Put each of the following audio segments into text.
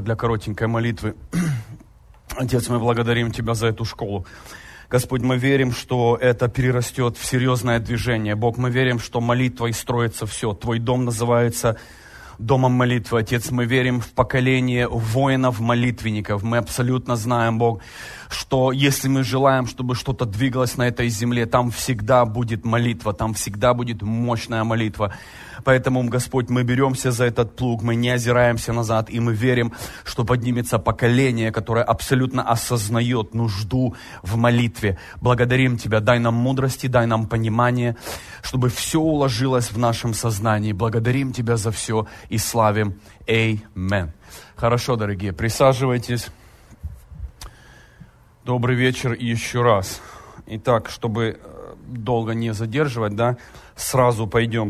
для коротенькой молитвы. Отец, мы благодарим Тебя за эту школу. Господь, мы верим, что это перерастет в серьезное движение. Бог, мы верим, что молитвой строится все. Твой дом называется домом молитвы. Отец, мы верим в поколение воинов-молитвенников. Мы абсолютно знаем, Бог, что если мы желаем, чтобы что-то двигалось на этой земле, там всегда будет молитва, там всегда будет мощная молитва. Поэтому, Господь, мы беремся за этот плуг, мы не озираемся назад, и мы верим, что поднимется поколение, которое абсолютно осознает нужду в молитве. Благодарим Тебя, дай нам мудрости, дай нам понимание, чтобы все уложилось в нашем сознании. Благодарим Тебя за все и славим. Аминь. Хорошо, дорогие, присаживайтесь. Добрый вечер еще раз. Итак, чтобы долго не задерживать, сразу пойдем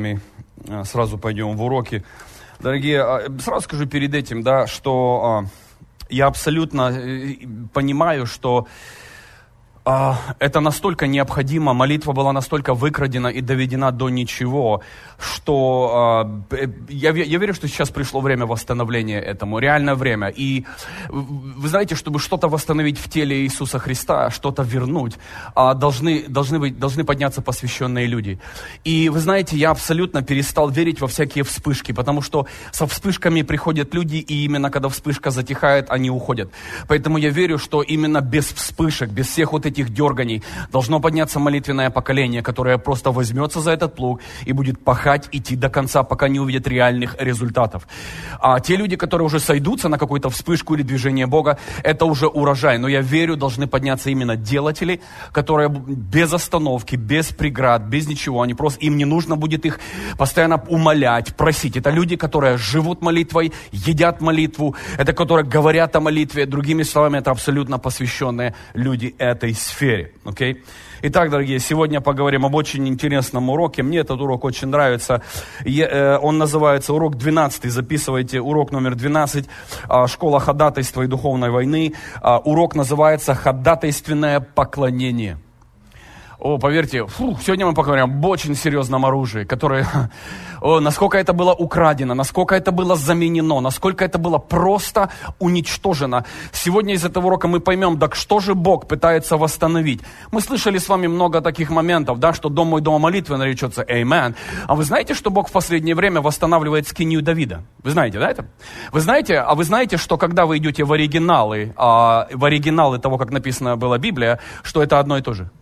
в уроки. Дорогие, сразу скажу перед этим, что я абсолютно понимаю, что это настолько необходимо, молитва была настолько выкрадена и доведена до ничего, что я верю, что сейчас пришло время восстановления этому, реальное время. И вы знаете, чтобы что-то восстановить в теле Иисуса Христа, что-то вернуть, должны подняться посвященные люди. И вы знаете, я абсолютно перестал верить во всякие вспышки, потому что со вспышками приходят люди, и именно когда вспышка затихает, они уходят. Поэтому я верю, что именно без вспышек, без всех вот этих дерганий должно подняться молитвенное поколение, которое просто возьмется за этот плуг и будет пахать, идти до конца, пока не увидят реальных результатов. А те люди, которые уже сойдутся на какую-то вспышку или движение Бога, это уже урожай. Но я верю, должны подняться именно делатели, которые без остановки, без преград, без ничего, им не нужно будет их постоянно умолять, просить. Это люди, которые живут молитвой, едят молитву, это которые говорят о молитве. Другими словами, это абсолютно посвященные люди этой сфере. Okay? Итак, дорогие, сегодня поговорим об очень интересном уроке. Мне этот урок очень нравится. Он называется урок 12. Записывайте урок номер 12. Школа ходатайства и духовной войны. Урок называется «Ходатайственное поклонение». Поверьте, сегодня мы поговорим об очень серьезном оружии, которое, насколько это было украдено, насколько это было заменено, насколько это было просто уничтожено. Сегодня из этого урока мы поймем, так что же Бог пытается восстановить. Мы слышали с вами много таких моментов, что дом мой, дом молитвы наречется Amen. А вы знаете, что Бог в последнее время восстанавливает скинию Давида? Вы знаете, это? Вы знаете, что когда вы идете в оригиналы того, как написано была Библия, что это одно и то же?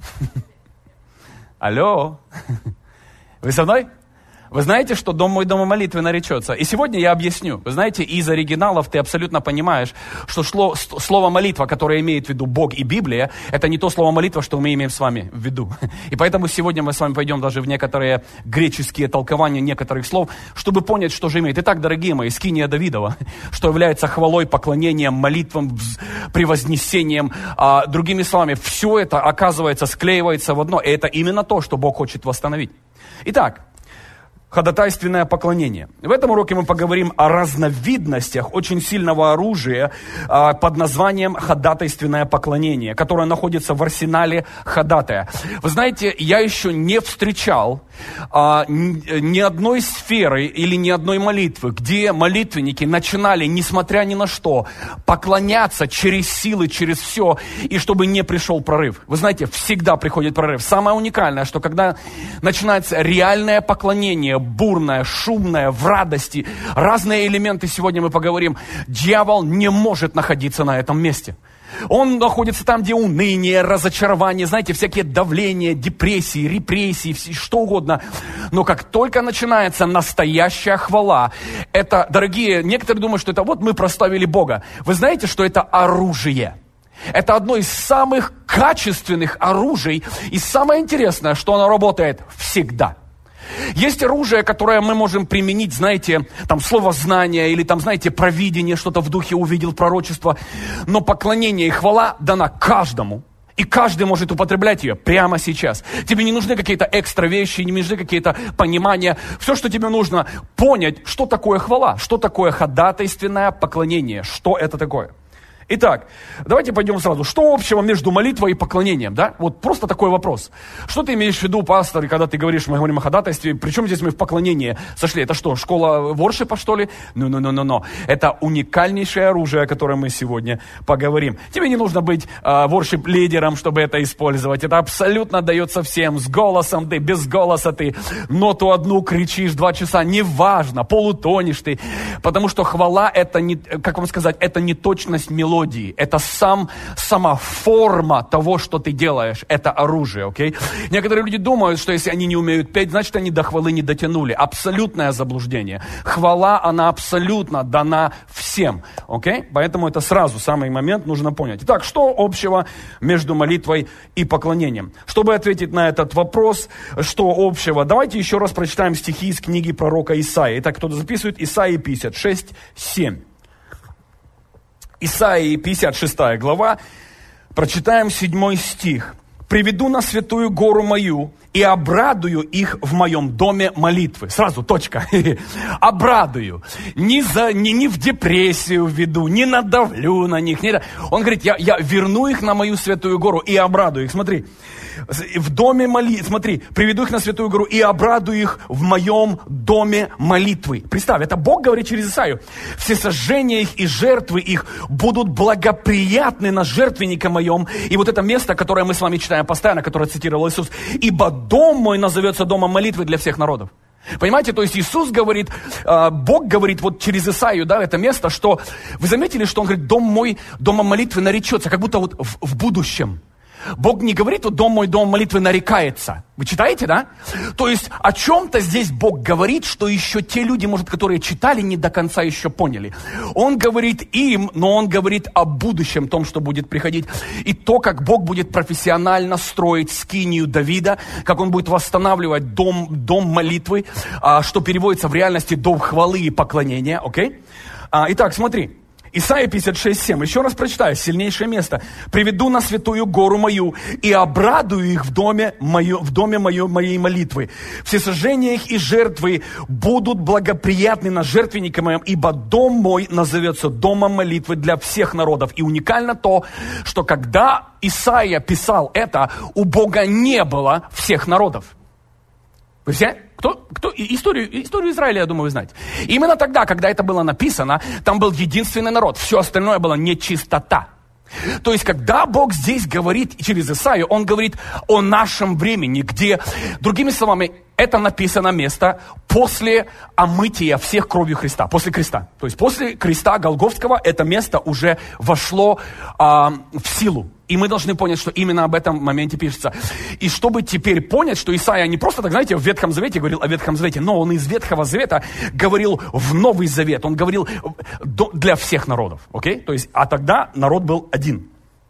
Алло, вы со мной? Вы знаете, что дом мой, дом молитвы наречется? И сегодня я объясню. Вы знаете, из оригиналов ты абсолютно понимаешь, что слово молитва, которое имеет в виду Бог и Библия, это не то слово молитва, что мы имеем с вами в виду. И поэтому сегодня мы с вами пойдем даже в некоторые греческие толкования некоторых слов, чтобы понять, что же имеет. Итак, дорогие мои, скиния Давидова, что является хвалой, поклонением, молитвом, превознесением. Другими словами, все это, оказывается, склеивается в одно. И это именно то, что Бог хочет восстановить. Итак, ходатайственное поклонение. В этом уроке мы поговорим о разновидностях очень сильного оружия под названием ходатайственное поклонение, которое находится в арсенале ходатая. Вы знаете, я еще не встречал ни одной сферы или ни одной молитвы, где молитвенники начинали, несмотря ни на что, поклоняться через силы, через все, и чтобы не пришел прорыв. Вы знаете, всегда приходит прорыв. Самое уникальное, что когда начинается реальное поклонение, бурное, шумное, в радости, разные элементы, сегодня мы поговорим, дьявол не может находиться на этом месте. Он находится там, где уныние, разочарование, знаете, всякие давления, депрессии, репрессии, что угодно. Но как только начинается настоящая хвала, это, дорогие, некоторые думают, что это вот мы прославили Бога. Вы знаете, что это оружие? Это одно из самых качественных оружий. И самое интересное, что оно работает всегда. Есть оружие, которое мы можем применить, знаете, там слово знание или там, знаете, провидение, что-то в духе увидел, пророчество. Но поклонение и хвала дана каждому. И каждый может употреблять ее прямо сейчас. Тебе не нужны какие-то экстра вещи, не нужны какие-то понимания. Все, что тебе нужно, понять, что такое хвала, что такое ходатайственное поклонение, что это такое. Итак, давайте пойдем сразу. Что общего между молитвой и поклонением, да? Вот просто такой вопрос. Что ты имеешь в виду, пастор, когда ты говоришь, мы говорим о ходатайстве, причем здесь мы в поклонении сошли? Это что, школа воршипа, что ли? No. Это уникальнейшее оружие, о котором мы сегодня поговорим. Тебе не нужно быть воршип-лидером, чтобы это использовать. Это абсолютно дается всем. С голосом ты, без голоса ты, ноту одну кричишь 2 часа, неважно, полутонешь ты. Потому что хвала, это не, как вам сказать, это не точность мелодии. Это сама форма того, что ты делаешь. Это оружие, окей? Некоторые люди думают, что если они не умеют петь, значит, они до хвалы не дотянули. Абсолютное заблуждение. Хвала, она абсолютно дана всем, окей? Поэтому это сразу, самый момент, нужно понять. Итак, что общего между молитвой и поклонением? Чтобы ответить на этот вопрос, что общего, давайте еще раз прочитаем стихи из книги пророка Исаии. Итак, кто-то записывает? Исаии 56:7. Исаии 56 глава, прочитаем 7 стих. «Приведу на святую гору мою и обрадую их в моем доме молитвы». Сразу точка. Обрадую. Не в депрессию введу, не надавлю на них. Он говорит, я верну их на мою святую гору и обрадую их. Смотри. В доме молитвы, смотри, приведу их на святую гору и обрадую их в моем доме молитвы. Представь, это Бог говорит через Исаию. Все сожжения их и жертвы их будут благоприятны на жертвеннике моем. И вот это место, которое мы с вами читаем постоянно, которое цитировал Иисус. Ибо дом мой назовется домом молитвы для всех народов. Понимаете, то есть Иисус говорит, Бог говорит вот через Исаию, да, это место, что, вы заметили, что Он говорит, дом мой, домом молитвы наречется, как будто вот в будущем. Бог не говорит, вот дом мой, дом молитвы нарекается. Вы читаете, да? То есть о чем-то здесь Бог говорит, что еще те люди, может, которые читали, не до конца еще поняли. Он говорит им, но Он говорит о будущем, том, что будет приходить. И то, как Бог будет профессионально строить скинию Давида, как Он будет восстанавливать дом молитвы, что переводится в реальности дом хвалы и поклонения, окей? Итак, смотри. Исайя 56:7. Еще раз прочитаю, сильнейшее место. «Приведу на святую гору мою и обрадую их в доме моей молитвы. Все сожжения их и жертвы будут благоприятны на жертвеннике моем, ибо дом мой назовется домом молитвы для всех народов». И уникально то, что когда Исайя писал это, у Бога не было всех народов. Вы все? Кто историю Израиля, я думаю, вы знаете. Именно тогда, когда это было написано, там был единственный народ. Все остальное было нечистота. То есть, когда Бог здесь говорит через Исаию, Он говорит о нашем времени, где, другими словами, это написано место после омытия всех кровью Христа, после креста. То есть, после креста Голгофского это место уже вошло в силу. И мы должны понять, что именно об этом моменте пишется. И чтобы теперь понять, что Исаия не просто так, знаете, в Ветхом Завете говорил о Ветхом Завете, но он из Ветхого Завета говорил в Новый Завет. Он говорил для всех народов. Окей? То есть, а тогда народ был один.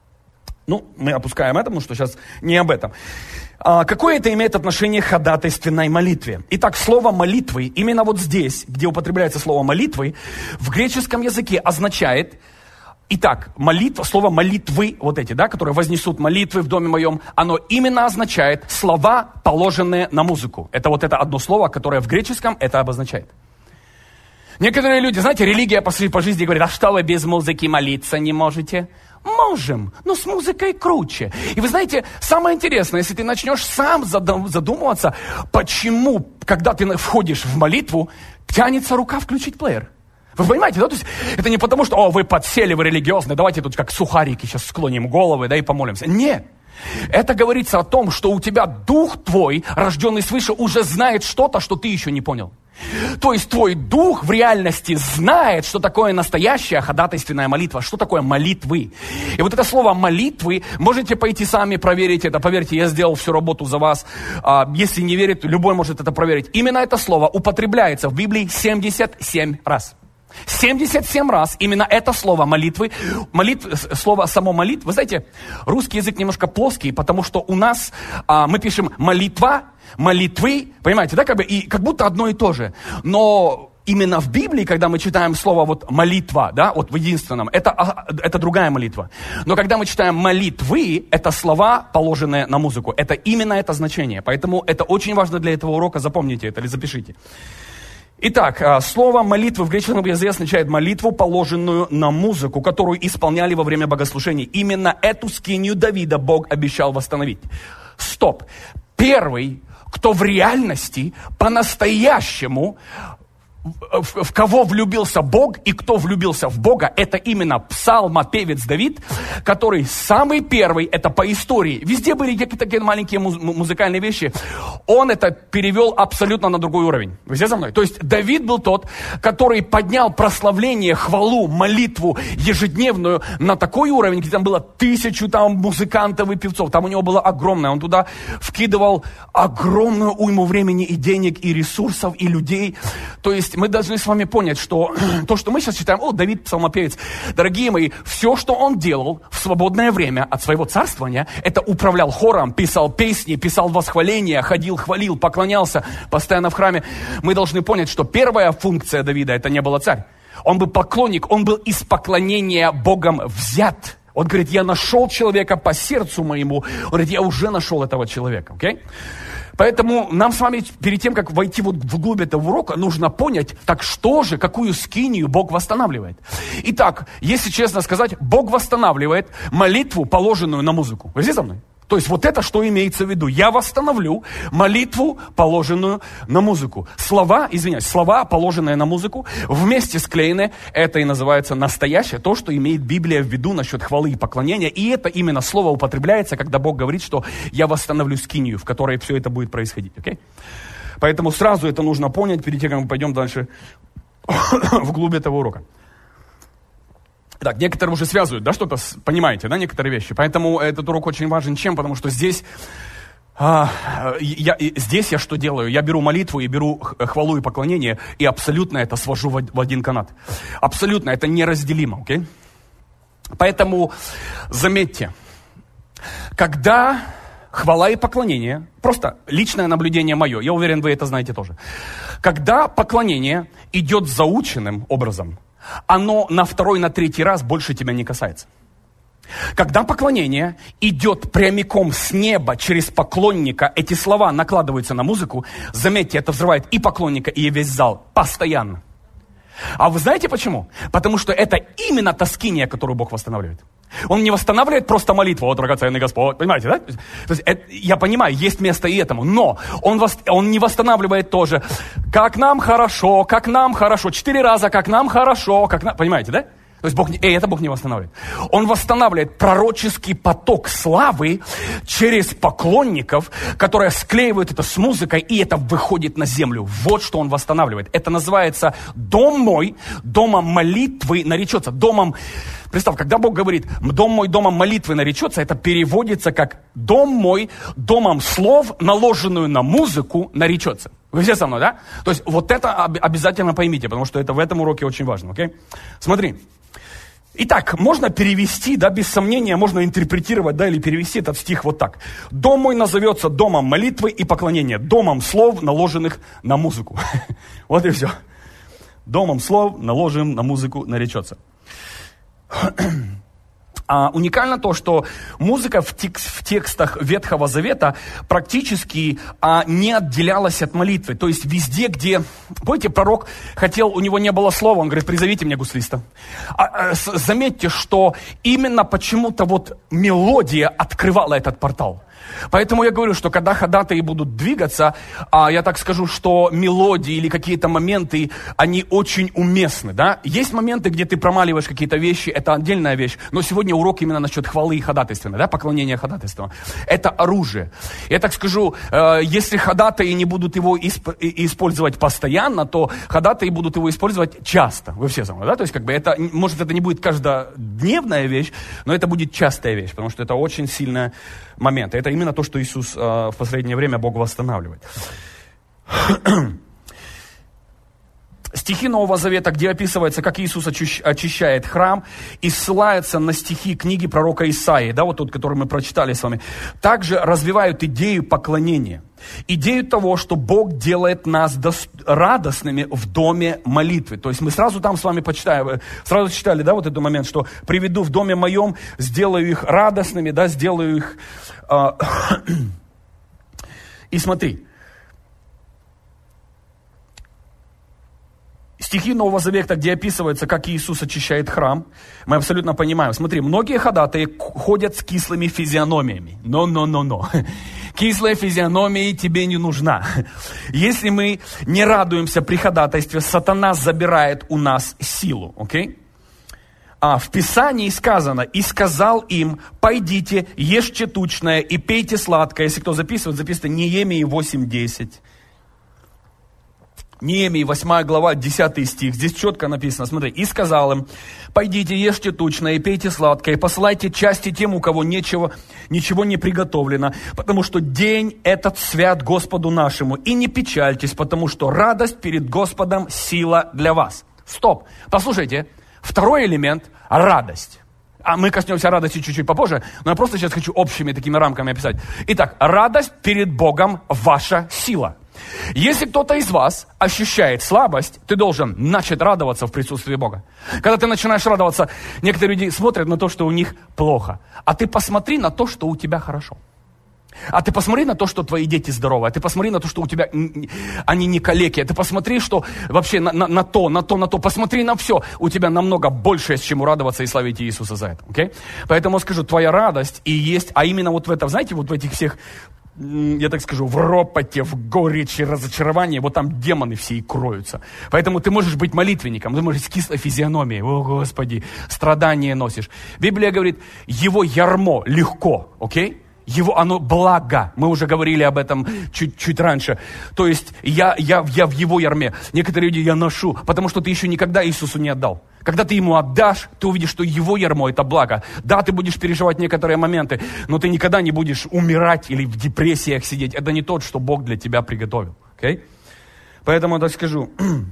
Ну, мы опускаем это, потому что сейчас не об этом. Какое это имеет отношение к ходатайственной молитве? Итак, слово молитвы, именно вот здесь, где употребляется слово молитвы, в греческом языке означает... Итак, молитва, слово молитвы, вот эти, да, которые вознесут молитвы в доме моем, оно именно означает слова, положенные на музыку. Это вот это одно слово, которое в греческом это обозначает. Некоторые люди, знаете, религия по жизни говорит, а что вы без музыки молиться не можете? Можем, но с музыкой круче. И вы знаете, самое интересное, если ты начнешь сам задумываться, почему, когда ты входишь в молитву, тянется рука включить плеер. Вы понимаете, да? То есть это не потому, что вы подсели, вы религиозные, давайте тут как сухарики сейчас склоним головы, да, и помолимся. Нет. Это говорится о том, что у тебя дух твой, рожденный свыше, уже знает что-то, что ты еще не понял. То есть твой дух в реальности знает, что такое настоящая ходатайственная молитва, что такое молитвы. И вот это слово молитвы, можете пойти сами проверить это. Поверьте, я сделал всю работу за вас. Если не верит, любой может это проверить. Именно это слово употребляется в Библии 77 раз. 77 раз именно это слово молитвы, слово само молитва. Вы знаете, русский язык немножко плоский, потому что у нас мы пишем молитва, молитвы, понимаете, да, и как будто одно и то же. Но именно в Библии, когда мы читаем слово вот молитва, да, вот в единственном, это другая молитва. Но когда мы читаем молитвы, это слова, положенные на музыку. Это именно это значение. Поэтому это очень важно для этого урока, запомните это или запишите. Итак, слово молитвы в греческом языке означает молитву, положенную на музыку, которую исполняли во время богослужений. Именно эту скинию Давида Бог обещал восстановить. Стоп. Первый, кто в реальности по-настоящему в кого влюбился Бог и кто влюбился в Бога, это именно псалмопевец Давид, который самый первый, это по истории. Везде были какие-то такие маленькие музыкальные вещи. Он это перевел абсолютно на другой уровень. Вы все за мной? То есть Давид был тот, который поднял прославление, хвалу, молитву ежедневную на такой уровень, где там было 1000 музыкантов и певцов. Там у него было огромное. Он туда вкидывал огромную уйму времени и денег, и ресурсов, и людей. То есть мы должны с вами понять, что то, что мы сейчас читаем, Давид псалмопевец, дорогие мои, все, что он делал в свободное время от своего царствования, это управлял хором, писал песни, писал восхваления, ходил, хвалил, поклонялся постоянно в храме. Мы должны понять, что первая функция Давида, это не было царь. Он был поклонник, он был из поклонения Богом взят. Он говорит, я нашел человека по сердцу моему. Он говорит, я уже нашел этого человека. Okay? Поэтому нам с вами, перед тем, как войти вглубь этого урока, нужно понять, так что же, какую скинию Бог восстанавливает. Итак, если честно сказать, Бог восстанавливает молитву, положенную на музыку. Вы здесь со мной? То есть вот это что имеется в виду. Я восстановлю молитву, положенную на музыку. Слова, положенные на музыку, вместе склеены, это и называется настоящее, то, что имеет Библия в виду насчет хвалы и поклонения. И это именно слово употребляется, когда Бог говорит, что я восстановлю скинию, в которой все это будет происходить. Okay? Поэтому сразу это нужно понять, перед тем, как мы пойдем дальше вглубь этого урока. Так, некоторые уже связывают, да, что-то, понимаете, да, некоторые вещи. Поэтому этот урок очень важен. Чем? Потому что здесь я что делаю? Я беру молитву, и беру хвалу и поклонение, и абсолютно это свожу в один канат. Абсолютно, это неразделимо, окей? Поэтому заметьте, когда хвала и поклонение, просто личное наблюдение мое, я уверен, вы это знаете тоже. Когда поклонение идет заученным образом, оно на второй, на третий раз больше тебя не касается. Когда поклонение идет прямиком с неба через поклонника, эти слова накладываются на музыку, заметьте, это взрывает и поклонника, и весь зал постоянно. А вы знаете почему? Потому что это именно та скиния, которую Бог восстанавливает. Он не восстанавливает просто молитву, вот драгоценный Господь, понимаете, да? То есть, я понимаю, есть место и этому, но он не восстанавливает тоже, как нам хорошо, 4 раза, как нам хорошо, понимаете, да? То есть это Бог не восстанавливает. Он восстанавливает пророческий поток славы через поклонников, которые склеивают это с музыкой, и это выходит на землю. Вот что он восстанавливает. Это называется «Дом мой, домом молитвы наречется». Представь, когда Бог говорит «Дом мой, домом молитвы наречется», это переводится как «Дом мой, домом слов, наложенную на музыку, наречется». Вы все со мной, да? То есть вот это обязательно поймите, потому что это в этом уроке очень важно, окей? Смотри. Итак, можно перевести, да, без сомнения, можно интерпретировать, да, или перевести этот стих вот так. «Дом мой назовется домом молитвы и поклонения, домом слов, наложенных на музыку». Вот и все. «Домом слов, наложенным на музыку, наречется». Уникально то, что музыка в текстах Ветхого Завета практически не отделялась от молитвы. То есть везде, где... Помните, пророк хотел, у него не было слова, он говорит, призовите мне гуслиста. Заметьте, что именно почему-то вот мелодия открывала этот портал. Поэтому я говорю, что когда ходатаи будут двигаться, я так скажу, что мелодии или какие-то моменты, они очень уместны, да? Есть моменты, где ты промаливаешь какие-то вещи, это отдельная вещь, но сегодня урок именно насчет хвалы и ходатайства, да, поклонения ходатайства. Это оружие. Я так скажу, если ходатаи не будут его использовать постоянно, то ходатаи будут его использовать часто. Вы все со мной, да? То есть, как бы это, может, это не будет каждодневная вещь, но это будет частая вещь, потому что это очень сильный момент. Это именно то, что Иисус в последнее время Бог восстанавливает. Стихи Нового Завета, где описывается, как Иисус очищает храм, и ссылается на стихи книги пророка Исаии, да, вот тот, который мы прочитали с вами, также развивают идею поклонения. Идею того, что Бог делает нас радостными в доме молитвы. То есть мы сразу там с вами сразу читали, да, вот этот момент, что приведу в доме моем, сделаю их радостными, да, сделаю их... И смотри, стихи Нового Завета, где описывается, как Иисус очищает храм, мы абсолютно понимаем. Смотри, многие ходатаи ходят с кислыми физиономиями. Но. Кислая физиономия тебе не нужна. Если мы не радуемся при ходатайстве, сатана забирает у нас силу. Окей? А в Писании сказано: «И сказал им: пойдите, ешьте тучное и пейте сладкое». Если кто записывает, записывайте Неемии 8:10. Неемии 8 глава, 10 стих. Здесь четко написано, смотри. «И сказал им: пойдите, ешьте тучное и пейте сладкое, и посылайте части тем, у кого ничего не приготовлено, потому что день этот свят Господу нашему. И не печальтесь, потому что радость перед Господом сила для вас». Стоп. Послушайте, второй элемент – радость. А мы коснемся радости чуть-чуть попозже, но я просто сейчас хочу общими такими рамками описать. Итак, радость перед Богом – ваша сила. Если кто-то из вас ощущает слабость, ты должен начать радоваться в присутствии Бога. Когда ты начинаешь радоваться, некоторые люди смотрят на то, что у них плохо. А ты посмотри на то, что у тебя хорошо. А ты посмотри на то, что твои дети здоровы. А ты посмотри на то, что у тебя они не калеки. А ты посмотри, что вообще на то. Посмотри на все. У тебя намного больше, с чему радоваться и славить Иисуса за это. Okay? Поэтому скажу, твоя радость и есть, а именно вот в этом, знаете, вот в этих всех, я так скажу, в ропоте, в горечи, разочаровании, вот там демоны все и кроются. Поэтому ты можешь быть молитвенником, ты можешь с кислой физиономией, о Господи, страдания носишь. Библия говорит, его ярмо легко, окей? Его, оно благо. Мы уже говорили об этом чуть раньше. То есть я в его ярме. Некоторые люди я ношу, потому что ты еще никогда Иисусу не отдал. Когда ты ему отдашь, ты увидишь, что его ярмо – это благо. Да, ты будешь переживать некоторые моменты, но ты никогда не будешь умирать или в депрессиях сидеть. Это не тот, что Бог для тебя приготовил. Okay? Поэтому я так скажу.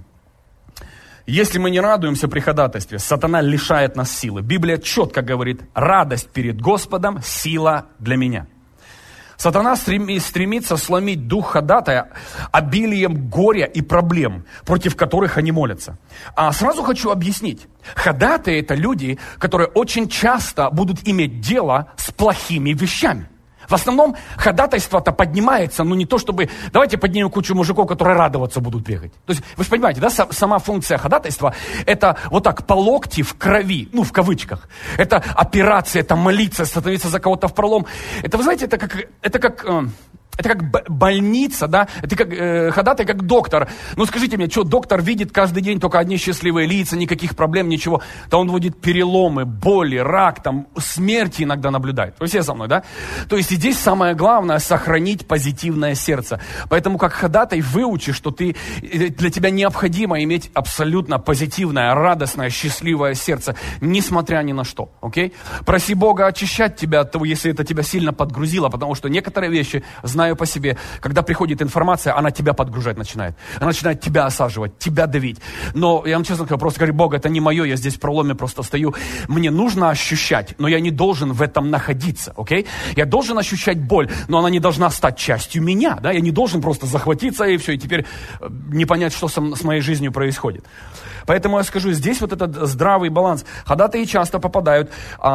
Если мы не радуемся при ходатайстве, сатана лишает нас силы. Библия четко говорит: радость перед Господом – сила для меня. Сатана стремится сломить дух ходатая обилием горя и проблем, против которых они молятся. А сразу хочу объяснить. Ходатаи – это люди, которые очень часто будут иметь дело с плохими вещами. В основном ходатайство-то поднимается, не то чтобы, давайте поднимем кучу мужиков, которые радоваться будут бегать. То есть, вы же понимаете, да, сама функция ходатайства, это вот так, по локти в крови, в кавычках. Это операция, это молиться, становиться за кого-то в пролом. Это, вы знаете, это как больница, да, это как ходатай, как доктор. Скажите мне, что доктор видит каждый день только одни счастливые лица, никаких проблем, ничего. Да он видит переломы, боли, рак, смерти иногда наблюдает. Вы все со мной, да? То есть здесь самое главное — сохранить позитивное сердце. Поэтому как ходатай выучи, что для тебя необходимо иметь абсолютно позитивное, радостное, счастливое сердце, несмотря ни на что, окей? Проси Бога очищать тебя от того, если это тебя сильно подгрузило, потому что некоторые вещи, знаю по себе, когда приходит информация, она тебя подгружать начинает. Она начинает тебя осаживать, тебя давить. Но я вам честно скажу, просто говорю: Бог, это не мое, я здесь в проломе просто стою. Мне нужно ощущать, но я не должен в этом находиться, окей? Я должен ощущать боль, но она не должна стать частью меня, да? Я не должен просто захватиться и все, и теперь не понять, что с моей жизнью происходит. Поэтому я скажу, здесь вот этот здравый баланс. Ходатаи часто попадают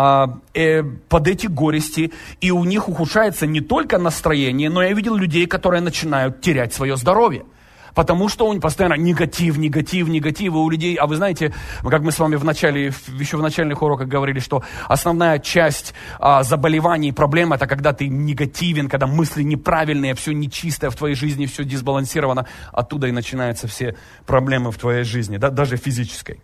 под эти горести, и у них ухудшается не только настроение, но я видел людей, которые начинают терять свое здоровье. Потому что он постоянно негатив, и у людей, а вы знаете, как мы с вами еще в начальных уроках говорили, что основная часть заболеваний и проблем — это когда ты негативен, когда мысли неправильные, все нечистое в твоей жизни, все дисбалансировано, оттуда и начинаются все проблемы в твоей жизни, да, даже физической.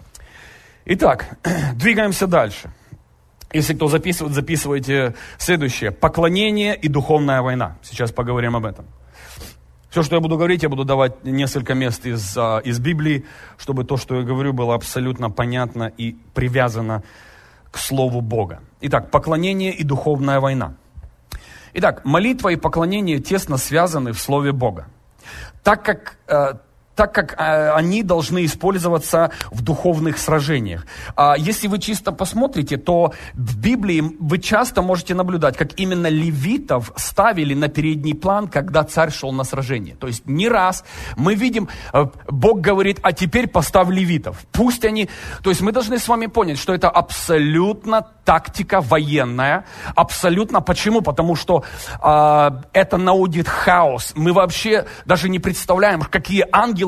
Итак, двигаемся дальше. Если кто записывает, записывайте следующее: поклонение и духовная война. Сейчас поговорим об этом. Все, что я буду говорить, я буду давать несколько мест из Библии, чтобы то, что я говорю, было абсолютно понятно и привязано к Слову Бога. Итак, поклонение и духовная война. Итак, молитва и поклонение тесно связаны в Слове Бога, так как они должны использоваться в духовных сражениях. Если вы чисто посмотрите, то в Библии вы часто можете наблюдать, как именно левитов ставили на передний план, когда царь шел на сражение. То есть не раз мы видим, Бог говорит: а теперь поставь левитов. Пусть они... То есть мы должны с вами понять, что это абсолютно тактика военная. Абсолютно. Почему? Потому что это наводит хаос. Мы вообще даже не представляем, какие ангелы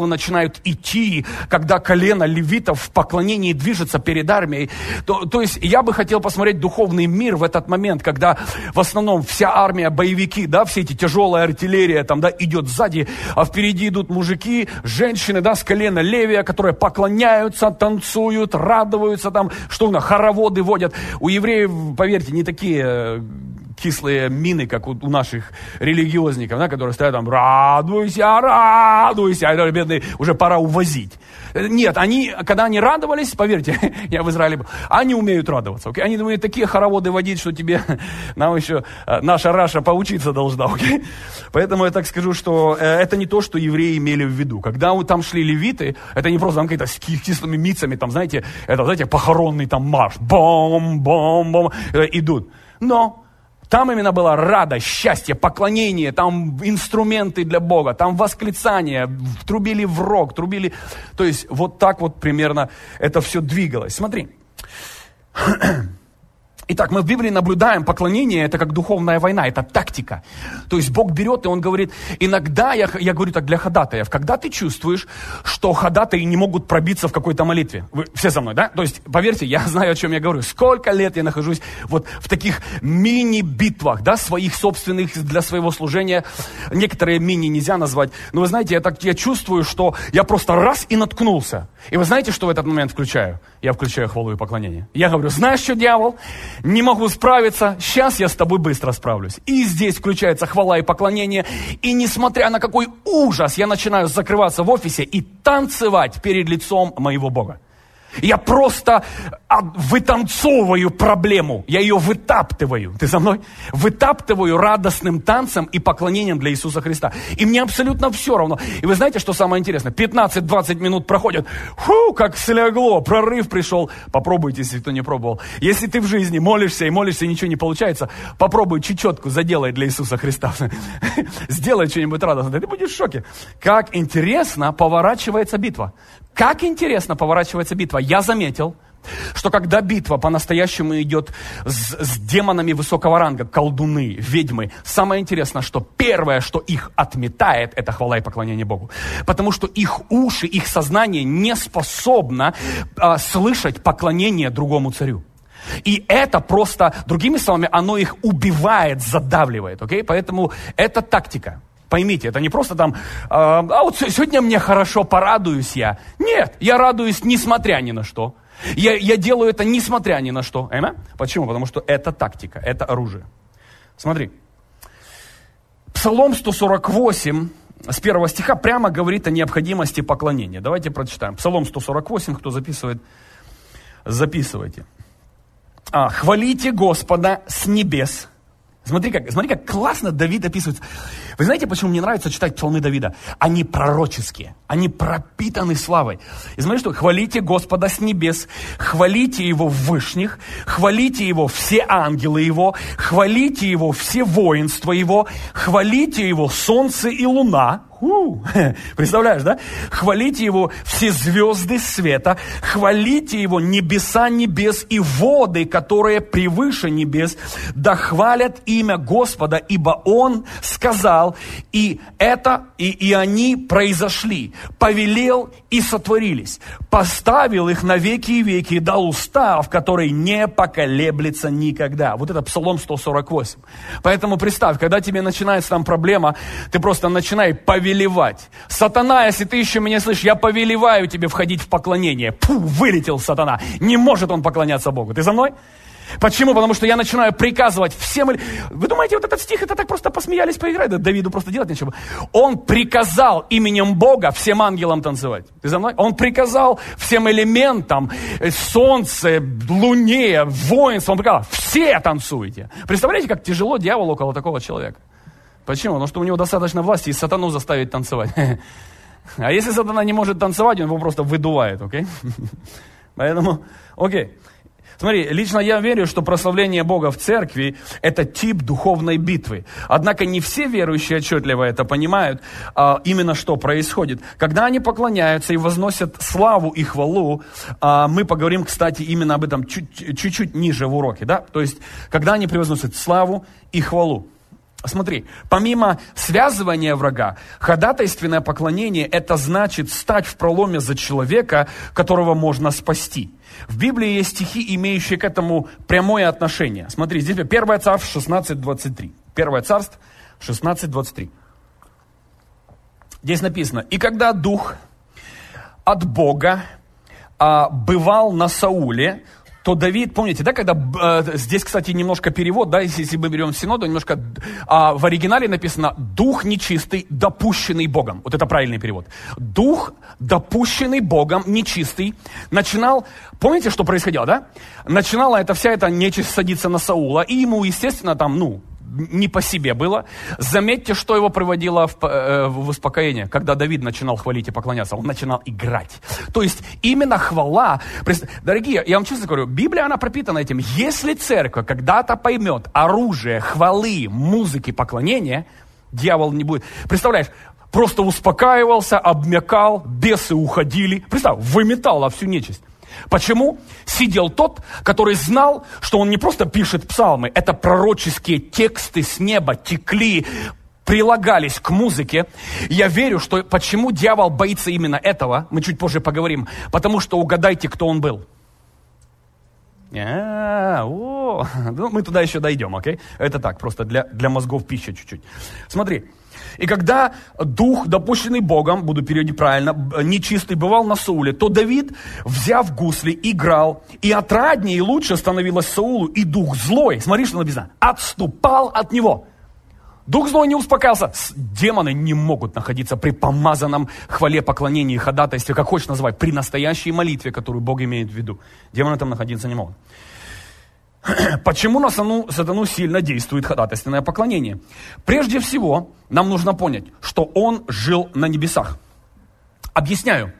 ангелы начинают идти, когда колено левитов в поклонении движется перед армией. То есть я бы хотел посмотреть духовный мир в этот момент, когда в основном вся армия, боевики, да, все эти тяжелая артиллерия там, да, идет сзади, а впереди идут мужики, женщины, да, с колена Левия, которые поклоняются, танцуют, радуются там, что у нас, хороводы водят. У евреев, поверьте, не такие кислые мины, как у наших религиозников, да, которые стоят там, радуйся, радуйся, а бедные, уже пора увозить. Нет, когда они радовались, поверьте, я в Израиле был, они умеют радоваться, okay? Они умеют такие хороводы водить, что тебе, нам еще наша Раша поучиться должна, okay? Поэтому я так скажу, что это не то, что евреи имели в виду. Когда там шли левиты, это не просто там какие-то с кислыми мицами, там, знаете, это, знаете, похоронный там марш, бом-бом-бом, идут. Но там именно была радость, счастье, поклонение, там инструменты для Бога, там восклицания, трубили в рог, трубили... То есть вот так вот примерно это все двигалось. Смотри. Итак, мы в Библии наблюдаем поклонение, это как духовная война, это тактика. То есть Бог берет, и Он говорит, иногда, я говорю так для ходатаев, когда ты чувствуешь, что ходатаи не могут пробиться в какой-то молитве. Вы все со мной, да? То есть, поверьте, я знаю, о чем я говорю. Сколько лет я нахожусь вот в таких мини-битвах, да, своих собственных для своего служения. Некоторые мини нельзя назвать. Но вы знаете, я чувствую, что я просто раз и наткнулся. И вы знаете, что в этот момент включаю? Я включаю хвалу и поклонение. Я говорю, знаешь что, дьявол? Не могу справиться, сейчас я с тобой быстро справлюсь. И здесь включается хвала и поклонение. И несмотря на какой ужас, я начинаю закрываться в офисе и танцевать перед лицом моего Бога. Я просто вытанцовываю проблему, я ее вытаптываю. Ты со мной? Вытаптываю радостным танцем и поклонением для Иисуса Христа. И мне абсолютно все равно. И вы знаете, что самое интересное? 15-20 минут проходят. Фу, как слегло, прорыв пришел. Попробуйте, если кто не пробовал. Если ты в жизни молишься, и ничего не получается, попробуй чечетку заделай для Иисуса Христа. Сделай что-нибудь радостное. Ты будешь в шоке. Как интересно поворачивается битва. Как интересно поворачивается битва. Я заметил, что когда битва по-настоящему идет с демонами высокого ранга, колдуны, ведьмы, самое интересное, что первое, что их отметает, это хвала и поклонение Богу. Потому что их уши, их сознание не способно слышать поклонение другому царю. И это просто, другими словами, оно их убивает, задавливает. Okay? Поэтому это тактика. Поймите, это не просто там, вот сегодня мне хорошо, порадуюсь я. Нет, я радуюсь несмотря ни на что. Я делаю это несмотря ни на что. Amen? Почему? Потому что это тактика, это оружие. Смотри. Псалом 148 с 1 стиха прямо говорит о необходимости поклонения. Давайте прочитаем. Псалом 148, кто записывает, записывайте. «Хвалите Господа с небес». Смотри, как классно Давид описывается. Вы знаете, почему мне нравится читать псалмы Давида? Они пророческие, они пропитаны славой. И смотри, что хвалите Господа с небес, хвалите Его в вышних, хвалите Его все ангелы Его, хвалите Его все воинства Его, хвалите Его солнце и луна. Представляешь, да? Хвалите Его все звезды света, хвалите Его небеса небес и воды, которые превыше небес, да хвалят имя Господа, ибо Он сказал, и они произошли, повелел и сотворились, поставил их на веки и веки, дал устав, который не поколеблется никогда. Вот это Псалом 148. Поэтому представь, когда тебе начинается там проблема, ты просто начинай повелевать. Сатана, если ты еще меня слышишь, я повелеваю тебе входить в поклонение. Вылетел сатана. Не может он поклоняться Богу. Ты за мной? Почему? Потому что я начинаю приказывать всем... Вы думаете, вот этот стих, это так просто посмеялись, поиграть? Да Давиду просто делать нечего. Он приказал именем Бога всем ангелам танцевать. Ты за мной? Он приказал всем элементам, солнце, луне, воинству. Он приказал, все танцуйте. Представляете, как тяжело дьяволу около такого человека? Почему? Потому что у него достаточно власти и сатану заставить танцевать. А если сатана не может танцевать, он его просто выдувает, окей? Поэтому, окей. Смотри, лично я верю, что прославление Бога в церкви – это тип духовной битвы. Однако не все верующие отчетливо это понимают, именно что происходит. Когда они поклоняются и возносят славу и хвалу, мы поговорим, кстати, именно об этом чуть-чуть ниже в уроке, да? То есть, когда они превозносят славу и хвалу. Смотри, помимо связывания врага, ходатайственное поклонение – это значит стать в проломе за человека, которого можно спасти. В Библии есть стихи, имеющие к этому прямое отношение. Смотри, здесь 1 Царств 16:23. 1 Царств 16:23. Здесь написано: «И когда дух от Бога бывал на Сауле, то Давид, помните, да, когда, здесь, кстати, немножко перевод, да, если мы берем синоду, немножко, в оригинале написано «дух нечистый, допущенный Богом». Вот это правильный перевод. Дух, допущенный Богом, нечистый, начинал, помните, что происходило, да? Начинала вся эта нечисть садиться на Саула, и ему, естественно, там, не по себе было. Заметьте, что его приводило в успокоение, когда Давид начинал хвалить и поклоняться. Он начинал играть. То есть именно хвала. Дорогие, я вам честно говорю, Библия, она пропитана этим. Если церковь когда-то поймет оружие хвалы, музыки, поклонения, дьявол не будет. Представляешь, просто успокаивался, обмякал, бесы уходили. Представь, выметала всю нечисть. Почему? Сидел тот, который знал, что он не просто пишет псалмы, это пророческие тексты с неба текли, прилагались к музыке. Я верю, что почему дьявол боится именно этого, мы чуть позже поговорим, потому что угадайте, кто он был. Мы туда еще дойдем, окей? Это так, просто для мозгов пища чуть-чуть. Смотри. И когда дух, допущенный Богом, буду переводить правильно, нечистый, бывал на Сауле, то Давид, взяв гусли, играл, и отраднее и лучше становилось Саулу, и дух злой, смотри, что написано, отступал от него. Дух злой не успокаивался. Демоны не могут находиться при помазанном хвале, поклонении, ходатайстве, как хочешь называть, при настоящей молитве, которую Бог имеет в виду. Демоны там находиться не могут. Почему на сатану сильно действует ходатайственное поклонение? Прежде всего, нам нужно понять, что он жил на небесах. Объясняю.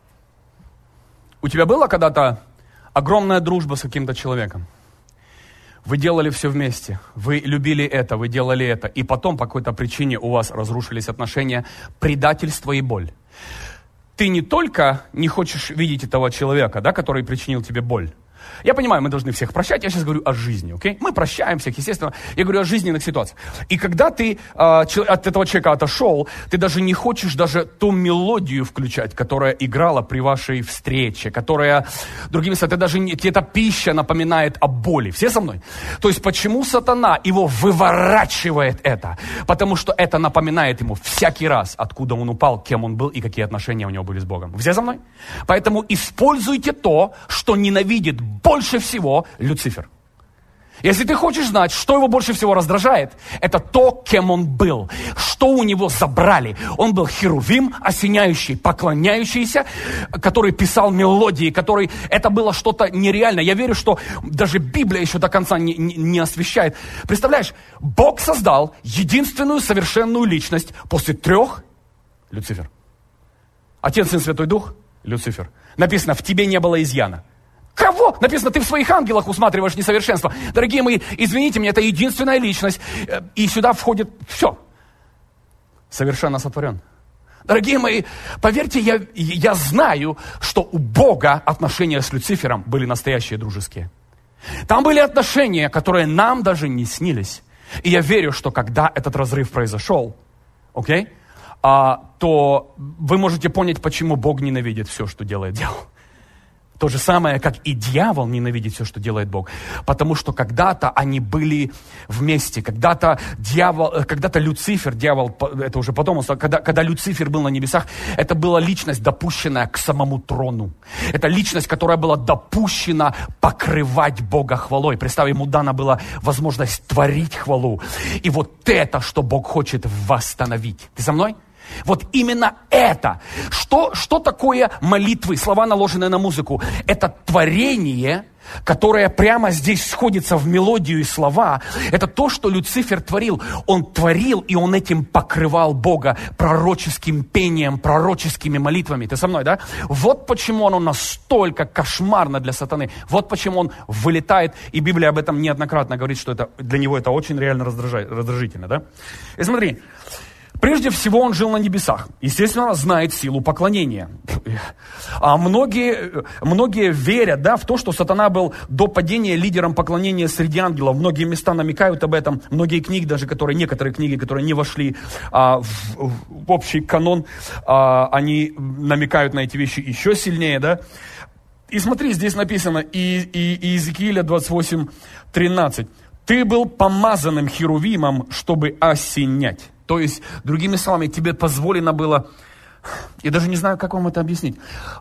У тебя была когда-то огромная дружба с каким-то человеком? Вы делали все вместе, вы любили это, вы делали это, и потом по какой-то причине у вас разрушились отношения, предательство и боль. Ты не только не хочешь видеть этого человека, да, который причинил тебе боль. Я понимаю, мы должны всех прощать, я сейчас говорю о жизни, окей? Мы прощаем всех, естественно, я говорю о жизненных ситуациях. И когда ты от этого человека отошел, ты даже не хочешь даже ту мелодию включать, которая играла при вашей встрече, которая, другими словами, эта пища напоминает о боли. Все со мной? То есть почему сатана его выворачивает это? Потому что это напоминает ему всякий раз, откуда он упал, кем он был и какие отношения у него были с Богом. Все со мной? Поэтому используйте то, что ненавидит больше всего Люцифер. Если ты хочешь знать, что его больше всего раздражает, это то, кем он был, что у него забрали. Он был херувим, осеняющий, поклоняющийся, который писал мелодии, это было что-то нереальное. Я верю, что даже Библия еще до конца не освещает. Представляешь, Бог создал единственную совершенную личность после 3 Люцифер. Отец, Сын, Святой Дух Люцифер. Написано, в тебе не было изъяна. Кого? Написано, ты в своих ангелах усматриваешь несовершенство. Дорогие мои, извините меня, это единственная личность. И сюда входит все. Совершенно сотворен. Дорогие мои, поверьте, я знаю, что у Бога отношения с Люцифером были настоящие дружеские. Там были отношения, которые нам даже не снились. И я верю, что когда этот разрыв произошел, окей, то вы можете понять, почему Бог ненавидит все, что делает дьявол. То же самое, как и дьявол ненавидит все, что делает Бог. Потому что когда-то они были вместе. Когда-то Люцифер, дьявол, это уже потом, когда Люцифер был на небесах, это была личность, допущенная к самому трону. Это личность, которая была допущена покрывать Бога хвалой. Представь, ему дана была возможность творить хвалу. И вот это, что Бог хочет восстановить. Ты со мной? Вот именно это. Что такое молитвы, слова, наложенные на музыку? Это творение, которое прямо здесь сходится в мелодию и слова. Это то, что Люцифер творил. Он творил, и он этим покрывал Бога пророческим пением, пророческими молитвами. Ты со мной, да? Вот почему оно настолько кошмарно для сатаны. Вот почему он вылетает. И Библия об этом неоднократно говорит, что для него это очень реально раздражительно, да? И смотри. Прежде всего, он жил на небесах. Естественно, знает силу поклонения. А многие верят, да, в то, что сатана был до падения лидером поклонения среди ангелов. Многие места намекают об этом. Многие книги, даже некоторые книги, которые не вошли в общий канон, они намекают на эти вещи еще сильнее, да. И смотри, здесь написано, Иезекииля 28:13. «Ты был помазанным херувимом, чтобы осенять». То есть, другими словами, тебе позволено было... Я даже не знаю, как вам это объяснить.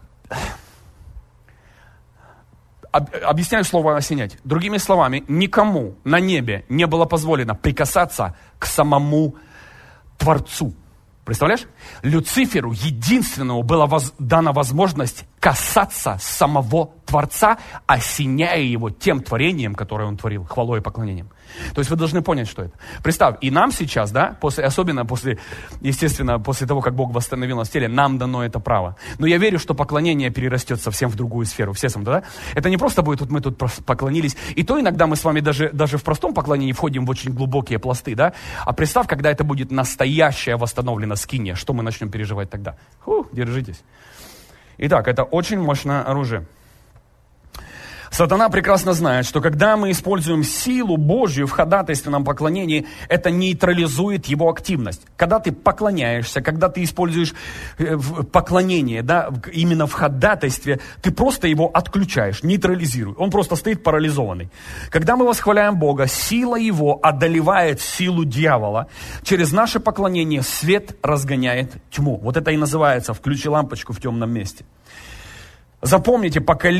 Объясняю слово «осенять». Другими словами, никому на небе не было позволено прикасаться к самому Творцу. Представляешь? Люциферу единственному была дана возможность касаться самого Творца, осеняя его тем творением, которое он творил, хвалой и поклонением. То есть вы должны понять, что это. Представь, и нам сейчас, да, особенно после того, как Бог восстановил нас в теле, нам дано это право. Но я верю, что поклонение перерастет совсем в другую сферу. Все сам, да? Это не просто будет, мы тут поклонились. И то иногда мы с вами даже в простом поклонении входим в очень глубокие пласты, да? А представь, когда это будет настоящая восстановлена скиния, что мы начнем переживать тогда? Держитесь. Итак, это очень мощное оружие. Сатана прекрасно знает, что когда мы используем силу Божью в ходатайственном поклонении, это нейтрализует его активность. Когда ты поклоняешься, когда ты используешь поклонение, да, именно в ходатайстве, ты просто его отключаешь, нейтрализируешь. Он просто стоит парализованный. Когда мы восхваляем Бога, сила его одолевает силу дьявола. Через наше поклонение свет разгоняет тьму. Вот это и называется «включи лампочку в темном месте». Запомните,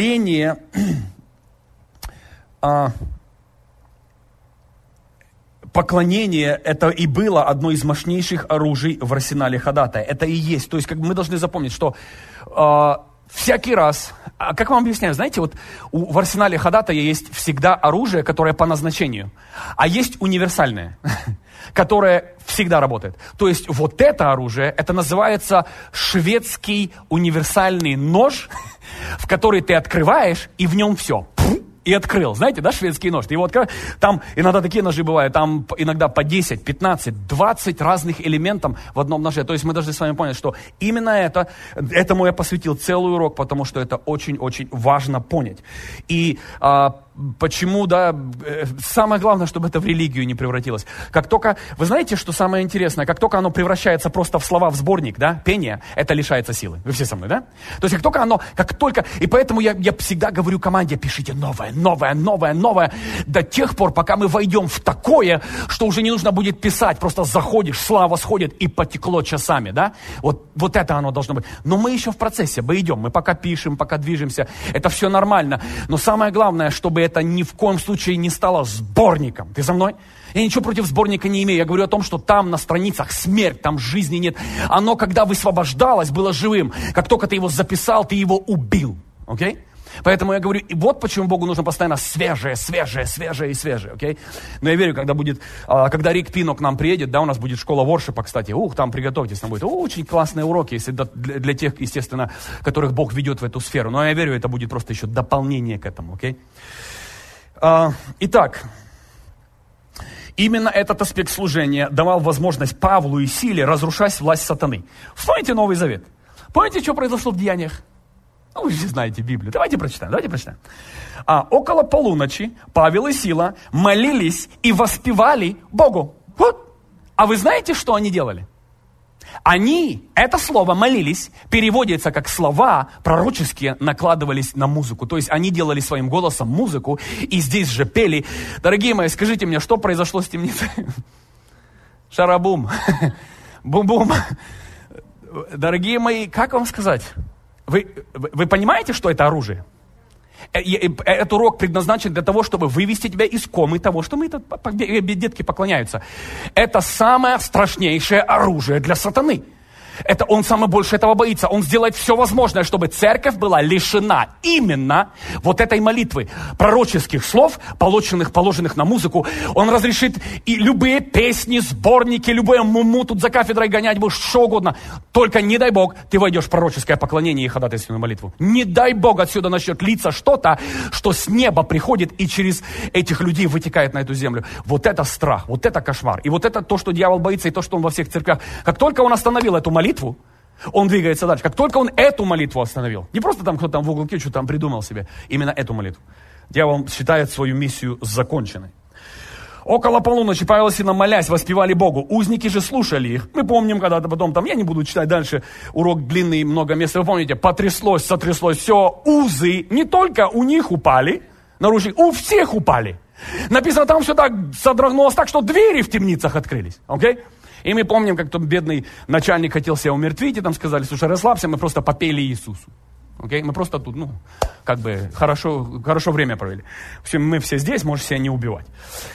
поклонение это и было одно из мощнейших оружий в арсенале ходатая. Это и есть. То есть мы должны запомнить, что всякий раз, как вам объясняю, знаете, вот в арсенале ходатая есть всегда оружие, которое по назначению, а есть универсальное, которое всегда работает. То есть вот это оружие, это называется шведский универсальный нож, в который ты открываешь, и в нем все. И открыл. Знаете, да, шведский нож? Ты его открываешь, там иногда такие ножи бывают, там иногда по 10, 15, 20 разных элементов в одном ноже. То есть мы должны с вами понять, что именно этому я посвятил целый урок, потому что это очень-очень важно понять. И почему, да, самое главное, чтобы это в религию не превратилось. Как только, вы знаете, что самое интересное, как только оно превращается просто в слова, в сборник, да, пение, это лишается силы. Вы все со мной, да? То есть как только, и поэтому я всегда говорю команде, пишите новое, до тех пор, пока мы войдем в такое, что уже не нужно будет писать, просто заходишь, слава сходит, и потекло часами, да? Вот это оно должно быть. Но мы еще в процессе, мы идем, мы пока пишем, пока движемся, это все нормально. Но самое главное, чтобы это ни в коем случае не стало сборником. Ты со мной? Я ничего против сборника не имею. Я говорю о том, что там на страницах смерть, там жизни нет. Оно, когда высвобождалось, было живым. Как только ты его записал, ты его убил. Окей? Поэтому я говорю, и вот почему Богу нужно постоянно свежее. Окей? Но я верю, когда Рик Пино к нам приедет, да, у нас будет школа воршипа, кстати. Там приготовьтесь, там будет очень классные уроки, если для тех, естественно, которых Бог ведет в эту сферу. Но я верю, это будет просто еще дополнение к этому, окей? Итак, именно этот аспект служения давал возможность Павлу и Силе разрушать власть сатаны. Вспомните Новый Завет. Помните, что произошло в Деяниях? Вы же знаете Библию. Давайте прочитаем. Около полуночи Павел и Сила молились и воспевали Богу. Вот. А вы знаете, что они делали? Это слово «молились» переводится как слова пророческие накладывались на музыку. То есть они делали своим голосом музыку и здесь же пели. Дорогие мои, скажите мне, что произошло с темницей? Шарабум. Бум-бум. Дорогие мои, как вам сказать? Вы понимаете, что это оружие? Этот урок предназначен для того, чтобы вывести тебя из комы того, что детки поклоняются. Это самое страшнейшее оружие для сатаны. Это он самое больше этого боится. Он сделает все возможное, чтобы церковь была лишена именно вот этой молитвы, пророческих слов, положенных на музыку. Он разрешит и любые песни, сборники, любое муму тут за кафедрой гонять будешь, что угодно. Только не дай Бог, ты войдешь в пророческое поклонение и ходатайственную молитву. Не дай Бог, отсюда начнет литься что-то, что с неба приходит и через этих людей вытекает на эту землю. Вот это страх, вот это кошмар. И вот это то, что дьявол боится, и то, что он во всех церквях. Как только он остановил эту молитву, он двигается дальше. Как только он эту молитву остановил, не просто там кто-то там в уголке что-то там придумал себе, именно эту молитву, дьявол считает свою миссию законченной. Около полуночи Павел и Сила, молясь, воспевали Богу. Узники же слушали их. Мы помним, когда-то потом, там, я не буду читать дальше, урок длинный, много мест. Вы помните, потряслось, сотряслось, все, узы не только у них упали, нарушили, у всех упали. Написано, там все так содрогнулось так, что двери в темницах открылись. Окей? И мы помним, как тот бедный начальник хотел себя умертвить, и там сказали, слушай, расслабься, мы просто попели Иисусу. Окей? Мы просто тут, хорошо время провели. В общем, мы все здесь, можешь себя не убивать.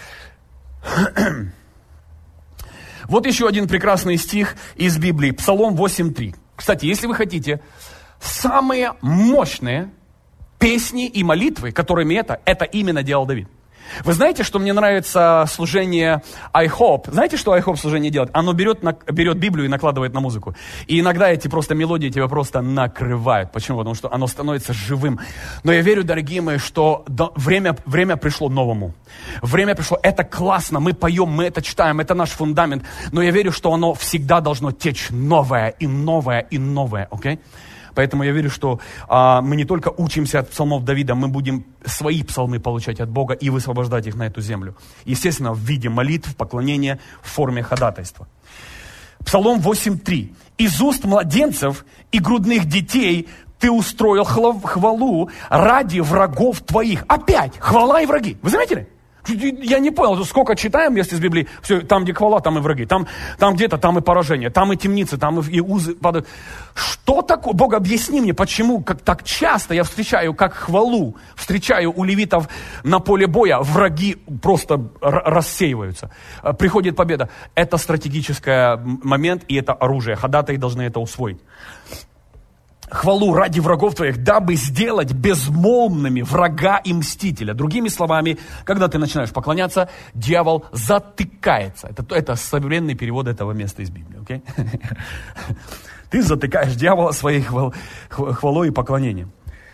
Вот еще один прекрасный стих из Библии, Псалом 8.3. Кстати, если вы хотите, самые мощные песни и молитвы, которыми это именно делал Давид. Вы знаете, что мне нравится служение iHope? Знаете, что iHope служение делает? Оно берет Библию и накладывает на музыку. И иногда эти просто мелодии тебя просто накрывают. Почему? Потому что оно становится живым. Но я верю, дорогие мои, что время пришло новому. Время пришло. Это классно. Мы поем, мы это читаем. Это наш фундамент. Но я верю, что оно всегда должно течь новое и новое и новое. Окей? Поэтому я верю, что мы не только учимся от псалмов Давида, мы будем свои псалмы получать от Бога и высвобождать их на эту землю. Естественно, в виде молитв, поклонения, в форме ходатайства. Псалом 8.3. «Из уст младенцев и грудных детей ты устроил хвалу ради врагов твоих». Опять хвала и враги. Вы заметили? Я не понял, сколько читаем, если из Библии, все, там, где хвала, там и враги, там где-то, там и поражение, там и темницы, там и узы падают. Что такое? Бог, объясни мне, почему как так часто я встречаю, как хвалу, встречаю у левитов на поле боя, враги просто рассеиваются. Приходит победа. Это стратегический момент, и это оружие. Ходатаи должны это усвоить. Хвалу ради врагов твоих, дабы сделать безмолвными врага и мстителя. Другими словами, когда ты начинаешь поклоняться, дьявол затыкается. Это современный перевод этого места из Библии. Okay? Ты затыкаешь дьявола своей хвалой и поклонением.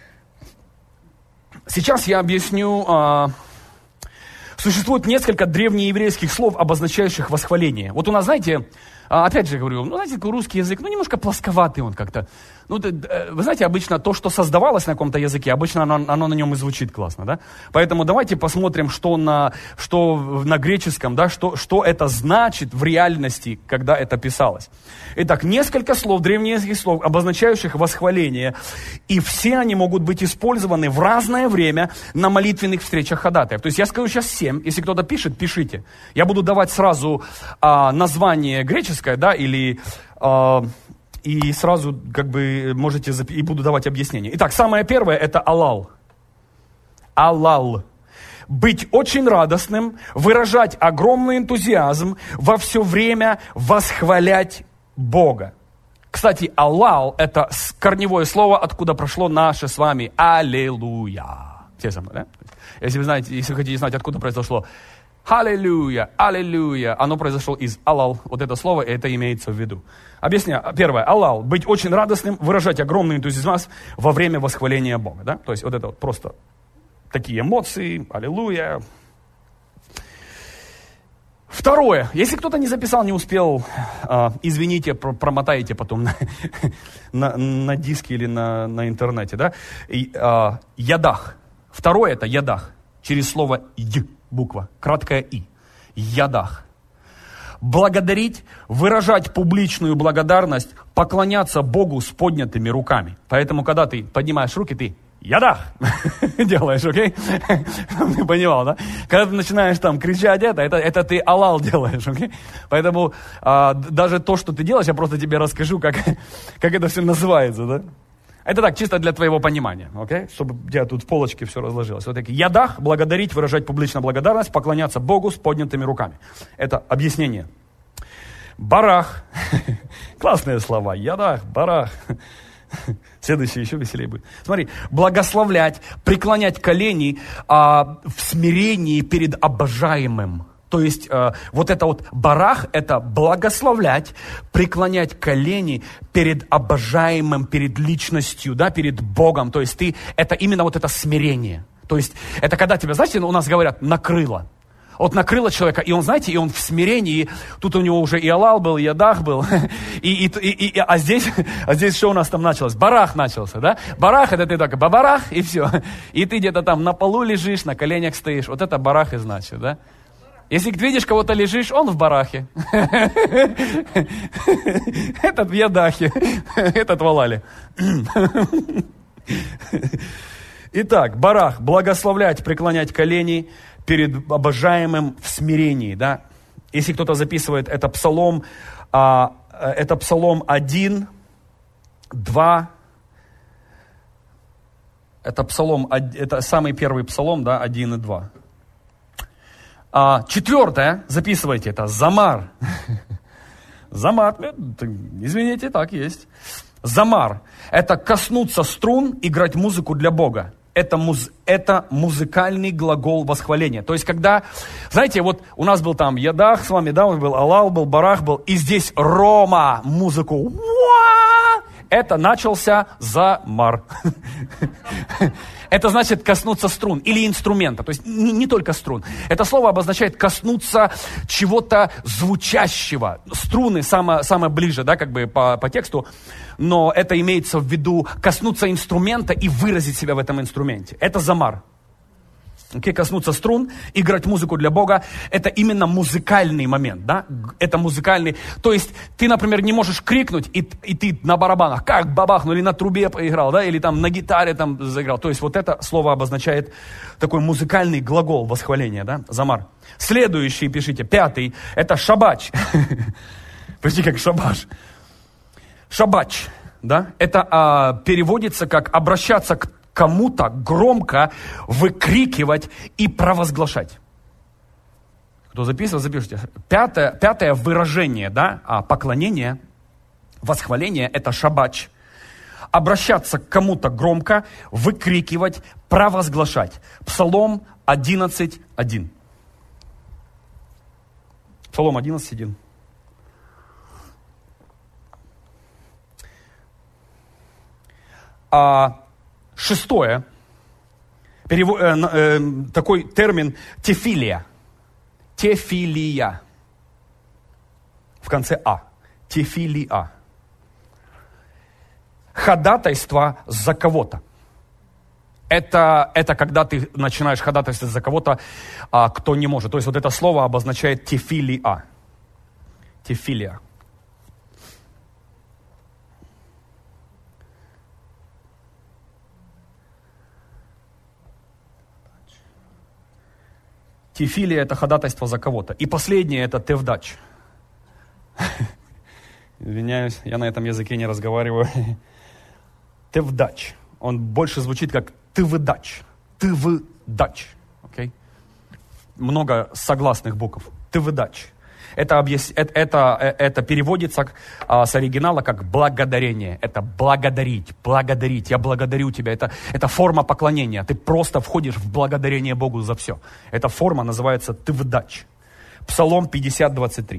Сейчас я объясню. Существует несколько древнееврейских слов, обозначающих восхваление. Вот у нас, знаете, опять же говорю, знаете, русский язык, немножко плосковатый он как-то. Вы знаете, обычно то, что создавалось на каком-то языке, обычно оно на нем и звучит классно, да? Поэтому давайте посмотрим, что на греческом, да, что это значит в реальности, когда это писалось. Итак, несколько слов, древнееврейских слов, обозначающих восхваление, и все они могут быть использованы в разное время на молитвенных встречах ходатаев. То есть я скажу сейчас 7, если кто-то пишет, пишите. Я буду давать сразу название греческое, да, или... И сразу, можете, и буду давать объяснение. Итак, самое первое, это алал. Алал. Быть очень радостным, выражать огромный энтузиазм, во все время восхвалять Бога. Кстати, алал – это корневое слово, откуда прошло наше с вами аллилуйя. Все со мной, да? Если вы хотите знать, откуда произошло аллилуйя, аллилуйя, оно произошло из алал. Вот это слово, и это имеется в виду. Объясняю. Первое. Аллал. Быть очень радостным, выражать огромный энтузиазм во время восхваления Бога. Да? То есть вот это вот просто такие эмоции. Аллилуйя. Второе. Если кто-то не записал, не успел, извините, промотаете потом на диске или на интернете. Да? Ядах. Второе это ядах. Через слово «й» буква. Краткое «и». Ядах. Благодарить, выражать публичную благодарность, поклоняться Богу с поднятыми руками. Поэтому, когда ты поднимаешь руки, ты ядах делаешь, окей? Ты понимал, да? Когда ты начинаешь там кричать это ты алал делаешь, окей? Поэтому даже то, что ты делаешь, я просто тебе расскажу, как это все называется, да? Это так, чисто для твоего понимания, окей? Чтобы у тебя тут в полочке все разложилось. Вот такие ядах, благодарить, выражать публично благодарность, поклоняться Богу с поднятыми руками. Это объяснение. Барах. Классные слова. Ядах, барах. Следующее еще веселее будет. Смотри, благословлять, преклонять колени в смирении перед обожаемым. То есть вот это вот барах, это благословлять, преклонять колени перед обожаемым, перед личностью, да, перед Богом. То есть это именно вот это смирение. То есть это когда тебя, знаете, у нас говорят, накрыло. Вот накрыло человека, и он, знаете, и он в смирении, тут у него уже и алал был, и ядах был, а здесь что у нас там началось? Барах начался, да? Барах, это ты так, бабарах, и все. И ты где-то там на полу лежишь, на коленях стоишь. Вот это барах и значит, да? Если ты видишь кого-то лежишь, он в барахе. Этот в ядахе, этот в алале. Итак, барах, благословлять, преклонять колени перед обожаемым в смирении, да. Если кто-то записывает, это Псалом 1, 2, это самый первый Псалом, да, 1 и 2. 4, записывайте, это Замар. Замар, извините, так есть. Замар, это коснуться струн, играть музыку для Бога. Это музыкальный глагол восхваления. То есть, когда, знаете, вот у нас был там ядах с вами, да, был алал, был барах, был, и здесь рома, музыку. Это начался замар. Это значит коснуться струн или инструмента, то есть не только струн. Это слово обозначает коснуться чего-то звучащего. Струны самое ближе, да, как бы по тексту, но это имеется в виду коснуться инструмента и выразить себя в этом инструменте. Это замар. Коснуться струн, играть музыку для Бога, это именно музыкальный момент, да? Это музыкальный, то есть ты, например, не можешь крикнуть, и ты на барабанах, как бабахнул, или на трубе поиграл, да, или там на гитаре там заиграл. То есть вот это слово обозначает такой музыкальный глагол восхваления, да, замар. Следующий, пишите, 5, это шабач. Почти как шабаш. Шабач, да, это переводится как обращаться к кому-то громко выкрикивать и провозглашать. Кто записывал, запишите. Пятое выражение, да, поклонение, восхваление, это шабач. Обращаться к кому-то громко, выкрикивать, провозглашать. Псалом 11:1. Псалом 11:1. Шестое, такой термин тефилия. Тефилия. В конце А. Тефилия. Ходатайство за кого-то. Это когда ты начинаешь ходатайствовать за кого-то, кто не может. То есть вот это слово обозначает тефилия. Тефилия. Тефилия – это ходатайство за кого-то. И последнее – это тевдач. Извиняюсь, я на этом языке не разговариваю. Тевдач. Он больше звучит как тывдач. Тывдач. Okay? Много согласных букв. Тывдач. Это переводится с оригинала как благодарение. Это благодарить. Я благодарю тебя. Это форма поклонения. Ты просто входишь в благодарение Богу за все. Эта форма называется тывдач. Псалом 50:23.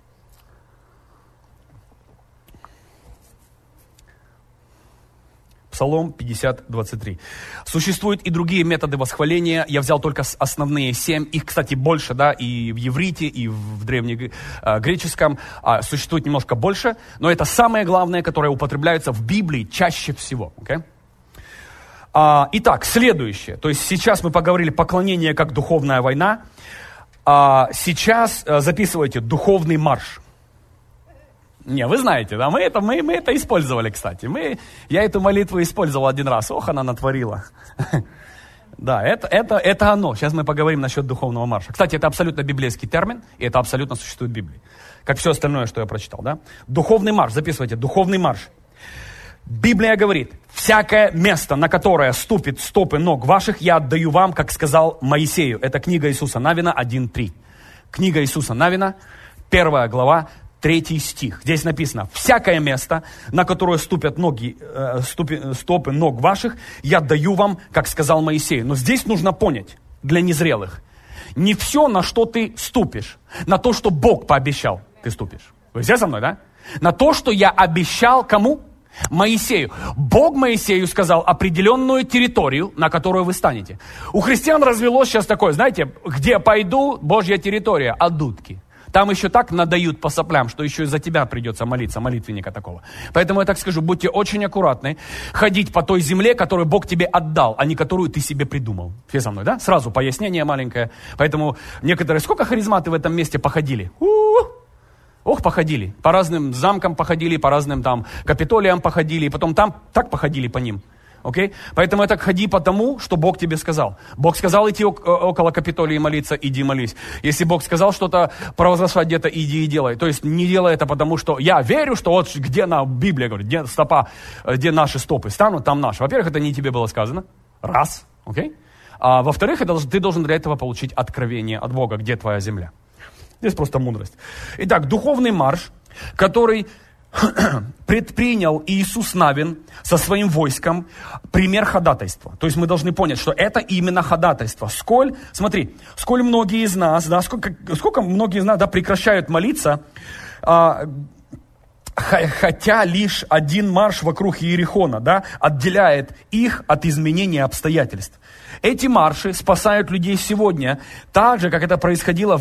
Псалом 50:23. Существуют и другие методы восхваления. Я взял только основные 7. Их, кстати, больше, да, и в иврите, и в древнегреческом. Существует немножко больше. Но это самое главное, которое употребляется в Библии чаще всего. Okay? Итак, следующее. То есть сейчас мы поговорили поклонение как духовная война. Сейчас записывайте духовный марш. Не, вы знаете, да, мы это использовали, кстати. Я эту молитву использовал один раз. Ох, она натворила. Да, это оно. Сейчас мы поговорим насчет духовного марша. Кстати, это абсолютно библейский термин, и это абсолютно существует в Библии. Как все остальное, что я прочитал, да. Духовный марш, записывайте, духовный марш. Библия говорит, всякое место, на которое ступит стопы ног ваших, я отдаю вам, как сказал Моисею. Это книга Иисуса Навина 1:3. Книга Иисуса Навина, 1 глава, 3 стих. Здесь написано: «Всякое место, на которое ступят стопы ног ваших, я даю вам, как сказал Моисею». Но здесь нужно понять, для незрелых, не все, на что ты ступишь, на то, что Бог пообещал, ты ступишь. Вы все со мной, да? На то, что я обещал кому? Моисею. Бог Моисею сказал определенную территорию, на которую вы станете. У христиан развелось сейчас такое, знаете, где пойду, Божья территория, адутки. Там еще так надают по соплям, что еще и за тебя придется молиться, молитвенника такого. Поэтому я так скажу, будьте очень аккуратны, ходить по той земле, которую Бог тебе отдал, а не которую ты себе придумал. Все со мной, да? Сразу пояснение маленькое. Поэтому некоторые, сколько харизматы в этом месте походили? Ох, походили. По разным замкам походили, по разным там Капитолиям походили, и потом там так походили по ним. Окей? Поэтому это ходи по тому, что Бог тебе сказал. Бог сказал идти около Капитолия молиться, иди молись. Если Бог сказал что-то провозглашать где-то, иди и делай. То есть не делай это потому, что я верю, что вот где на Библия говорит, где стопа, где наши стопы станут, там наши. Во-первых, это не тебе было сказано. Раз. Окей? А во-вторых, ты должен для этого получить откровение от Бога, где твоя земля. Здесь просто мудрость. Итак, духовный марш, который предпринял Иисус Навин со своим войском, пример ходатайства. То есть мы должны понять, что это именно ходатайство. Сколь многие из нас, да, сколько многие из нас, да, прекращают молиться, хотя лишь один марш вокруг Иерихона, да, отделяет их от изменения обстоятельств. Эти марши спасают людей сегодня, так же, как это происходило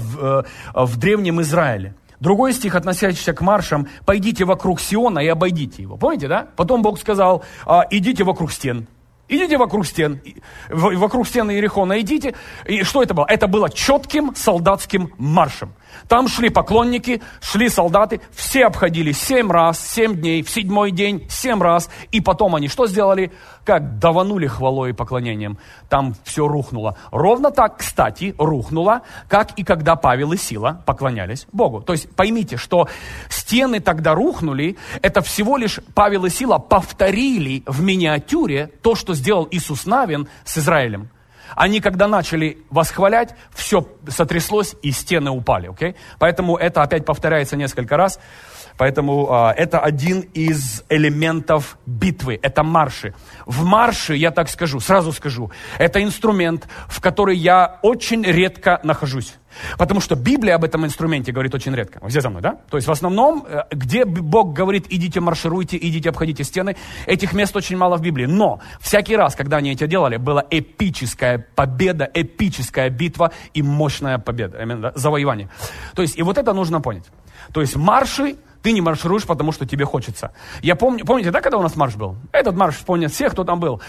в Древнем Израиле. Другой стих, относящийся к маршам: «Пойдите вокруг Сиона и обойдите его». Помните, да? Потом Бог сказал: идите вокруг стен. Идите вокруг стен, вокруг стены Иерихона идите. И что это было? Это было четким солдатским маршем. Там шли поклонники, шли солдаты, все обходили 7 раз, 7 дней, в 7-й день 7 раз. И потом они что сделали? Как даванули хвалой и поклонением. Там все рухнуло. Ровно так, кстати, рухнуло, как и когда Павел и Сила поклонялись Богу. То есть поймите, что стены тогда рухнули, это всего лишь Павел и Сила повторили в миниатюре то, что сделал Иисус Навин с Израилем. Они, когда начали восхвалять, все сотряслось и стены упали. Okay? Поэтому это опять повторяется несколько раз. Поэтому это один из элементов битвы, это марши. В марше, я так скажу, сразу скажу, это инструмент, в который я очень редко нахожусь. Потому что Библия об этом инструменте говорит очень редко. Вы все за мной, да? То есть в основном, где Бог говорит, идите маршируйте, идите обходите стены, этих мест очень мало в Библии. Но всякий раз, когда они это делали, была эпическая победа, эпическая битва и мощная победа, именно завоевание. То есть и вот это нужно понять. То есть марши, ты не маршируешь, потому что тебе хочется. Я помню, помните, да, когда у нас марш был? Этот марш помнят все, кто там был.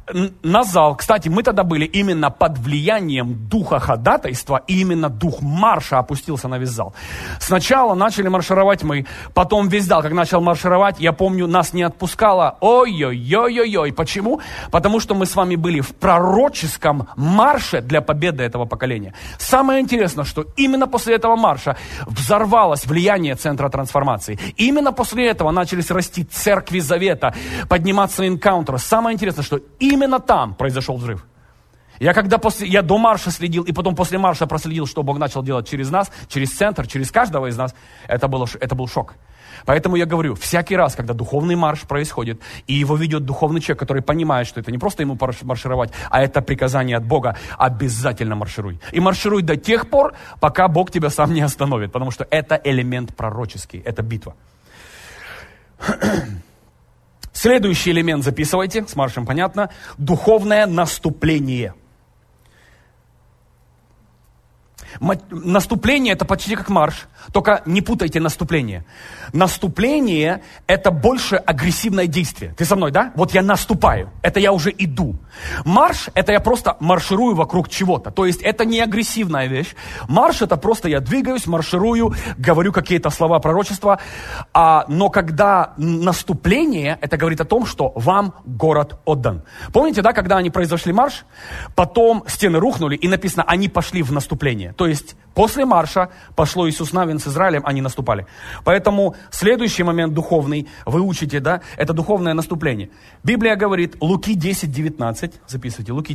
На зал, кстати, мы тогда были именно под влиянием духа ходатайства, и именно дух марша опустился на весь зал. Сначала начали маршировать мы, потом весь зал, как начал маршировать, я помню, нас не отпускало. Ой-ой-ой-ой-ой. Почему? Потому что мы с вами были в пророческом марше для победы этого поколения. Самое интересное, что именно после этого марша взорвалось влияние Центра трансформации. Именно после этого начались расти церкви Завета, подниматься энкаунтеры. Самое интересное, что именно там произошел взрыв. Я до марша следил, и потом после марша проследил, что Бог начал делать через нас, через центр, через каждого из нас. Это был шок. Поэтому я говорю, всякий раз, когда духовный марш происходит, и его ведет духовный человек, который понимает, что это не просто ему маршировать, а это приказание от Бога, обязательно маршируй. И маршируй до тех пор, пока Бог тебя сам не остановит, потому что это элемент пророческий, это битва. Следующий элемент записывайте, с маршем понятно, духовное наступление. Наступление – это почти как марш, только не путайте наступление. Наступление – это больше агрессивное действие. Ты со мной, да? Вот я наступаю, это я уже иду. Марш – это я просто марширую вокруг чего-то. То есть это не агрессивная вещь. Марш – это просто я двигаюсь, марширую, говорю какие-то слова пророчества. Но когда наступление, это говорит о том, что вам город отдан. Помните, да, когда они произошли марш, потом стены рухнули, и написано, они пошли в наступление. То есть после марша пошло Иисус Навин с Израилем, они наступали. Поэтому следующий момент духовный, вы учите, да, это духовное наступление. Библия говорит, Луки 10:19, записывайте, Луки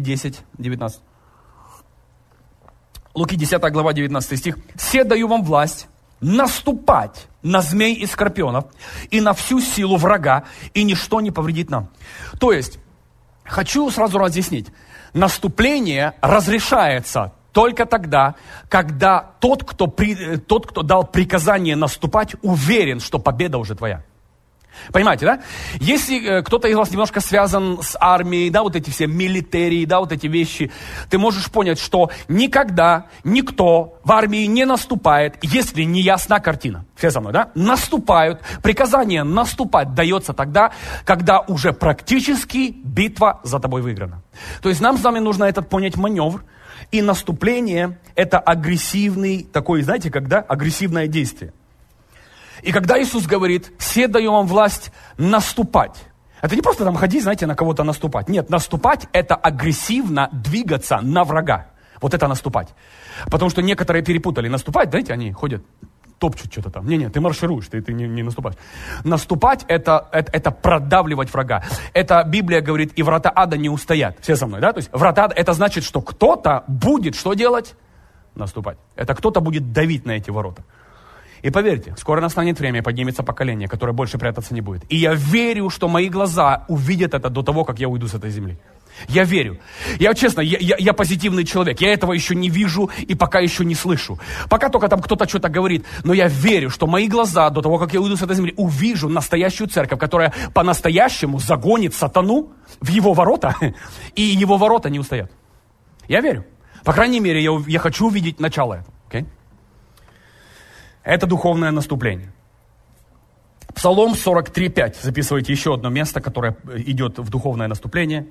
10:19. Луки 10 глава 19 стих. «Се даю вам власть наступать на змей и скорпионов и на всю силу врага, и ничто не повредит нам. То есть, хочу сразу разъяснить, наступление разрешается только тогда, когда тот, кто дал приказание наступать, уверен, что победа уже твоя. Понимаете, да? Если кто-то из вас немножко связан с армией, да, вот эти все милитарии, да, вот эти вещи, ты можешь понять, что никогда никто в армии не наступает, если не ясна картина. Все со мной, да? Наступают, приказание наступать дается тогда, когда уже практически битва за тобой выиграна. То есть нам с вами нужно этот понять маневр, и наступление это агрессивный, такой, знаете, когда агрессивное действие. И когда Иисус говорит, все даем вам власть наступать. Это не просто там ходить, знаете, на кого-то наступать. Нет, наступать это агрессивно двигаться на врага. Вот это наступать. Потому что некоторые перепутали. Наступать, знаете, они ходят, топчут что-то там. Не-не, ты маршируешь, ты не наступаешь. Наступать это продавливать врага. Это Библия говорит, и врата ада не устоят. Все со мной, да? То есть врата ада, это значит, что кто-то будет что делать? Наступать. Это кто-то будет давить на эти ворота. И поверьте, скоро настанет время, поднимется поколение, которое больше прятаться не будет. И я верю, что мои глаза увидят это до того, как я уйду с этой земли. Я верю. Честно, я позитивный человек. Я этого еще не вижу и пока еще не слышу. Пока только там кто-то что-то говорит. Но я верю, что мои глаза до того, как я уйду с этой земли, увижу настоящую церковь, которая по-настоящему загонит сатану в его ворота, и его ворота не устоят. Я верю. По крайней мере, я хочу увидеть начало этого. Okay? Это духовное наступление. Псалом 43:5. Записывайте еще одно место, которое идет в духовное наступление.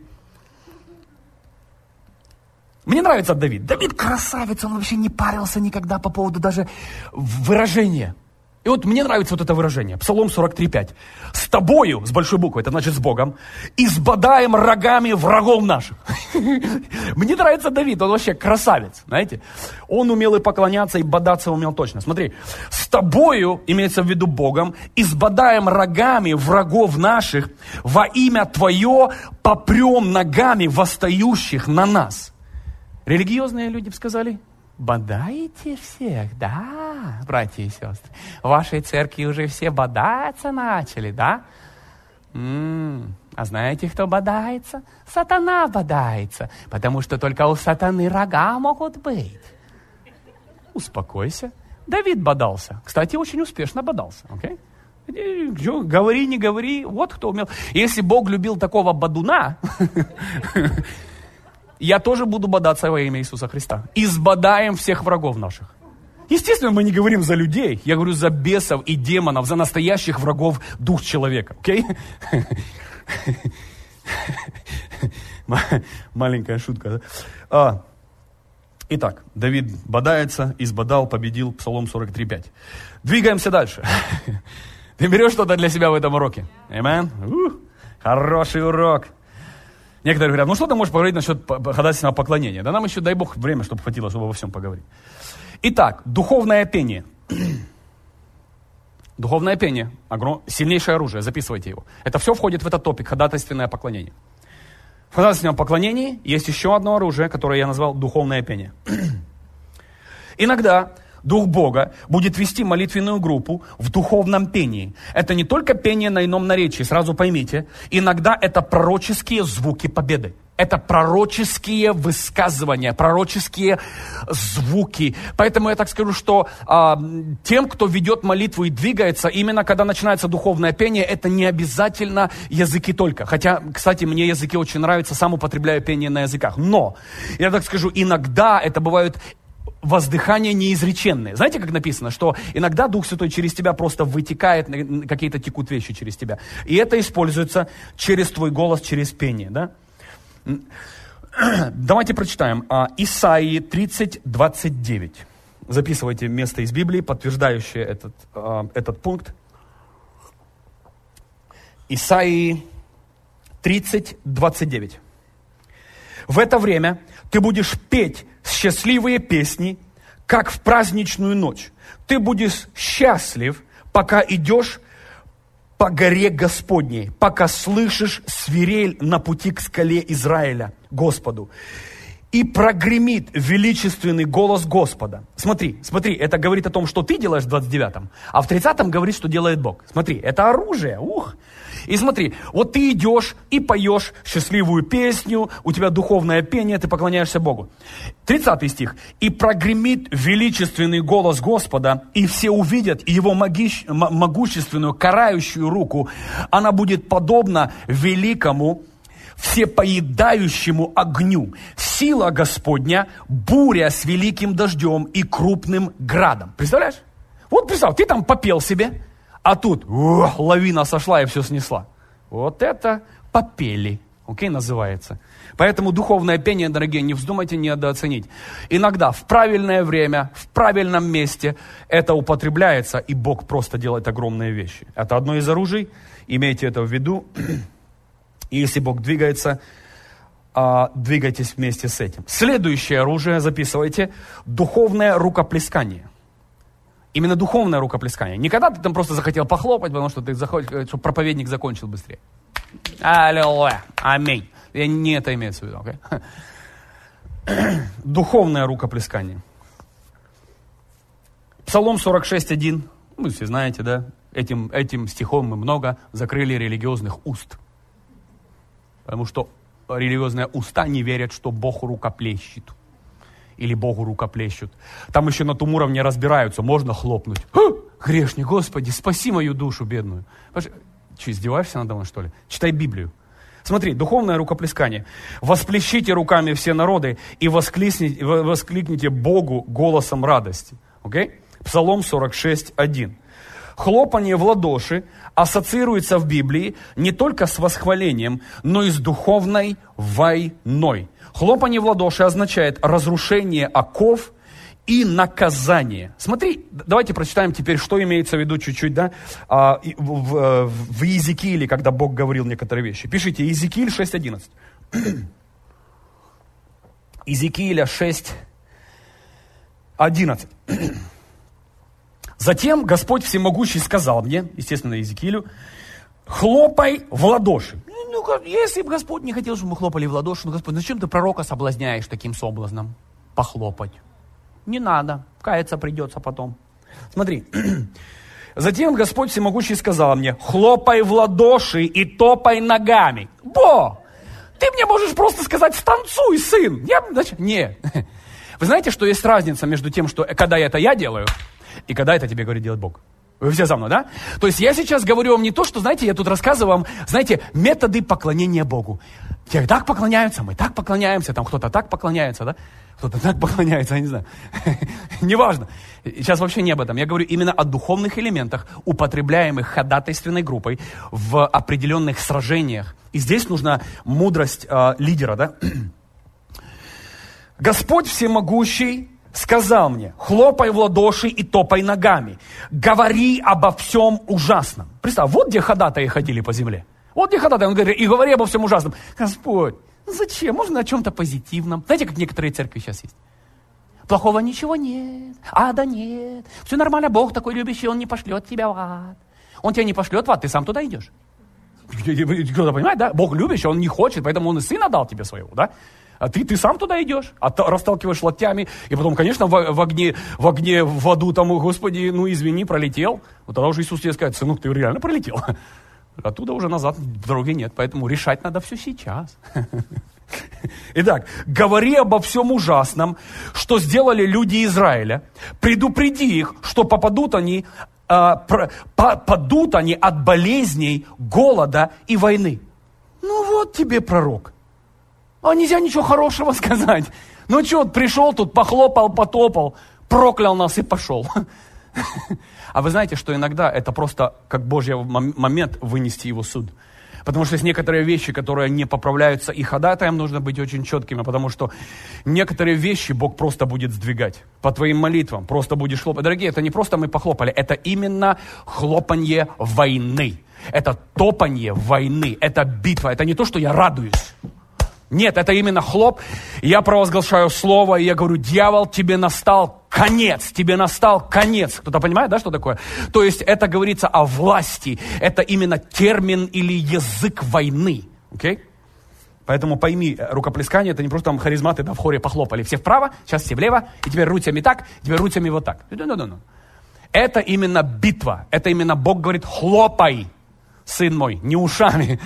Мне нравится Давид. Давид красавец, он вообще не парился никогда по поводу даже выражения. И вот мне нравится вот это выражение. Псалом 43:5. С тобою, с большой буквы, это значит с Богом, избодаем рогами врагов наших. Мне нравится Давид, он вообще красавец, знаете. Он умел и поклоняться, и бодаться умел точно. Смотри, с тобою, имеется в виду Богом, избодаем рогами врагов наших, во имя Твое попрем ногами восстающих на нас. Религиозные люди бы сказали: бодаете всех, да, братья и сестры? В вашей церкви уже все бодаться начали, да? А знаете, кто бодается? Сатана бодается, потому что только у сатаны рога могут быть. Uспокойся. Давид бодался. Кстати, очень успешно бодался, окей? Говори, не говори, вот кто умел. Если Бог любил такого бодуна, я тоже буду бодаться во имя Иисуса Христа. Избодаем всех врагов наших. Естественно, мы не говорим за людей. Я говорю за бесов и демонов, за настоящих врагов душ человека. Окей? Маленькая шутка. Да? Итак, Давид бодается, избодал, победил. Псалом 43:5. Двигаемся дальше. Ты берешь что-то для себя в этом уроке? Аминь? Хороший урок. Некоторые говорят, ну что ты можешь поговорить насчет ходатайственного поклонения? Да нам еще, дай Бог, время, чтобы хватило, чтобы во всем поговорить. Итак, духовное пение. Духовное пение, сильнейшее оружие, записывайте его. Это все входит в этот топик, ходатайственное поклонение. В ходатайственном поклонении есть еще одно оружие, которое я назвал духовное пение. Иногда Дух Бога будет вести молитвенную группу в духовном пении. Это не только пение на ином наречии, сразу поймите. Иногда это пророческие звуки победы. Это пророческие высказывания, пророческие звуки. Поэтому я так скажу, что тем, кто ведет молитву и двигается, именно когда начинается духовное пение, это не обязательно языки только. Хотя, кстати, мне языки очень нравятся, сам употребляю пение на языках. Но, я так скажу, иногда это бывают воздыхания неизреченные. Знаете, как написано, что иногда Дух Святой через тебя просто вытекает, какие-то текут вещи через тебя. И это используется через твой голос, через пение, да? Давайте прочитаем Исаии 30:29. Записывайте место из Библии, подтверждающее этот пункт. Исаии 30:29. В это время ты будешь петь счастливые песни, как в праздничную ночь. Ты будешь счастлив, пока идешь по горе Господней, пока слышишь свирель на пути к скале Израиля, Господу. и прогремит величественный голос Господа. Смотри, это говорит о том, что ты делаешь в 29-м, а в 30-м говорит, что делает Бог. Смотри, это оружие, И смотри, вот ты идешь и поешь счастливую песню, у тебя духовное пение, ты поклоняешься Богу. 30 стих. «И прогремит величественный голос Господа, и все увидят Его могущественную карающую руку. Она будет подобна великому, всепоедающему огню. Сила Господня, буря с великим дождем и крупным градом». Представляешь? Вот представь, ты там попел себе, а тут лавина сошла и все снесла. Вот это попели, называется. Поэтому духовное пение, дорогие, не вздумайте недооценить. Иногда в правильное время, в правильном месте это употребляется, и Бог просто делает огромные вещи. Это одно из оружий, имейте это в виду. И если Бог двигается, двигайтесь вместе с этим. Следующее оружие, записывайте, духовное рукоплескание. Именно духовное рукоплескание. Не когда ты там просто захотел похлопать, потому что ты захочешь, чтобы проповедник закончил быстрее. Аллилуйя, аминь. Я не это имеется в виду, окей? Духовное рукоплескание. Псалом 46:1. Вы все знаете, да? Этим стихом мы много закрыли религиозных уст. Потому что религиозные уста не верят, что Бог рукоплещет. Или Богу рукоплещут. Там еще на том уровне разбираются, можно хлопнуть. Грешник, Господи, спаси мою душу бедную. Что, издеваешься надо мной, что ли? Читай Библию. Смотри, духовное рукоплескание. «Восплещите руками все народы и воскликните Богу голосом радости». Okay? Псалом 46:1. Хлопанье в ладоши ассоциируется в Библии не только с восхвалением, но и с духовной войной. Хлопанье в ладоши означает разрушение оков и наказание. Смотри, давайте прочитаем теперь, что имеется в виду чуть-чуть, да, в Иезекииле, когда Бог говорил некоторые вещи. Пишите, Иезекииль 6:11. Иезекииля 6:11. «Затем Господь Всемогущий сказал мне», естественно, Иезекиилю, «хлопай в ладоши». Если бы Господь не хотел, чтобы мы хлопали в ладоши, Господь, зачем ты пророка соблазняешь таким соблазном? Похлопать. Не надо, каяться придется потом. Смотри. «Затем Господь Всемогущий сказал мне, хлопай в ладоши и топай ногами». Ты мне можешь просто сказать, станцуй, сын. Нет. Вы знаете, что есть разница между тем, что когда это я делаю, и когда это тебе говорит делать Бог? Вы все за мной, да? То есть я сейчас говорю вам не то, что, знаете, я тут рассказываю вам, знаете, методы поклонения Богу. Те так поклоняются, мы так поклоняемся, там кто-то так поклоняется, да? Кто-то так поклоняется, я не знаю. Неважно. Сейчас вообще не об этом. Я говорю именно о духовных элементах, употребляемых ходатайственной группой в определенных сражениях. И здесь нужна мудрость лидера, да? Господь Всемогущий сказал мне, хлопай в ладоши и топай ногами. Говори обо всем ужасном. Представь, вот где ходатаи ходили по земле. Вот где ходатаи, он говорит, и говори обо всем ужасном. Господь, зачем? Можно о чем-то позитивном. Знаете, как некоторые церкви сейчас есть? Плохого ничего нет, ада нет. Все нормально, Бог такой любящий, Он не пошлет тебя в ад. Он тебя не пошлет в ад, ты сам туда идешь. Кто-то понимает, да? Бог любящий, Он не хочет, поэтому Он и сына дал тебе своего, да? А ты сам туда идешь, расталкиваешь локтями, и потом, конечно, в огне, в аду, там, Господи, извини, пролетел. Вот тогда уже Иисус тебе скажет, сынок, ты реально пролетел. Оттуда уже назад дороги нет, поэтому решать надо все сейчас. Итак, говори обо всем ужасном, что сделали люди Израиля, предупреди их, что падут они от болезней, голода и войны. Вот тебе пророк. А нельзя ничего хорошего сказать. Пришел тут, похлопал, потопал, проклял нас и пошел. А вы знаете, что иногда это просто как Божий момент вынести его суд. Потому что есть некоторые вещи, которые не поправляются, и ходатаям нужно быть очень четкими, потому что некоторые вещи Бог просто будет сдвигать. По твоим молитвам просто будешь хлопать. Дорогие, это не просто мы похлопали, это именно хлопанье войны. Это топанье войны, это битва, это не то, что я радуюсь. Нет, это именно хлоп. Я провозглашаю слово, и я говорю, дьявол, тебе настал конец. Кто-то понимает, да, что такое? То есть это говорится о власти. Это именно термин или язык войны. Okay? Поэтому пойми, рукоплескание это не просто там харизматы, да, в хоре похлопали. Все вправо, сейчас все влево, и теперь руцами так, теперь руцами вот так. Это именно битва. Это именно Бог говорит, хлопай, сын мой, не ушами.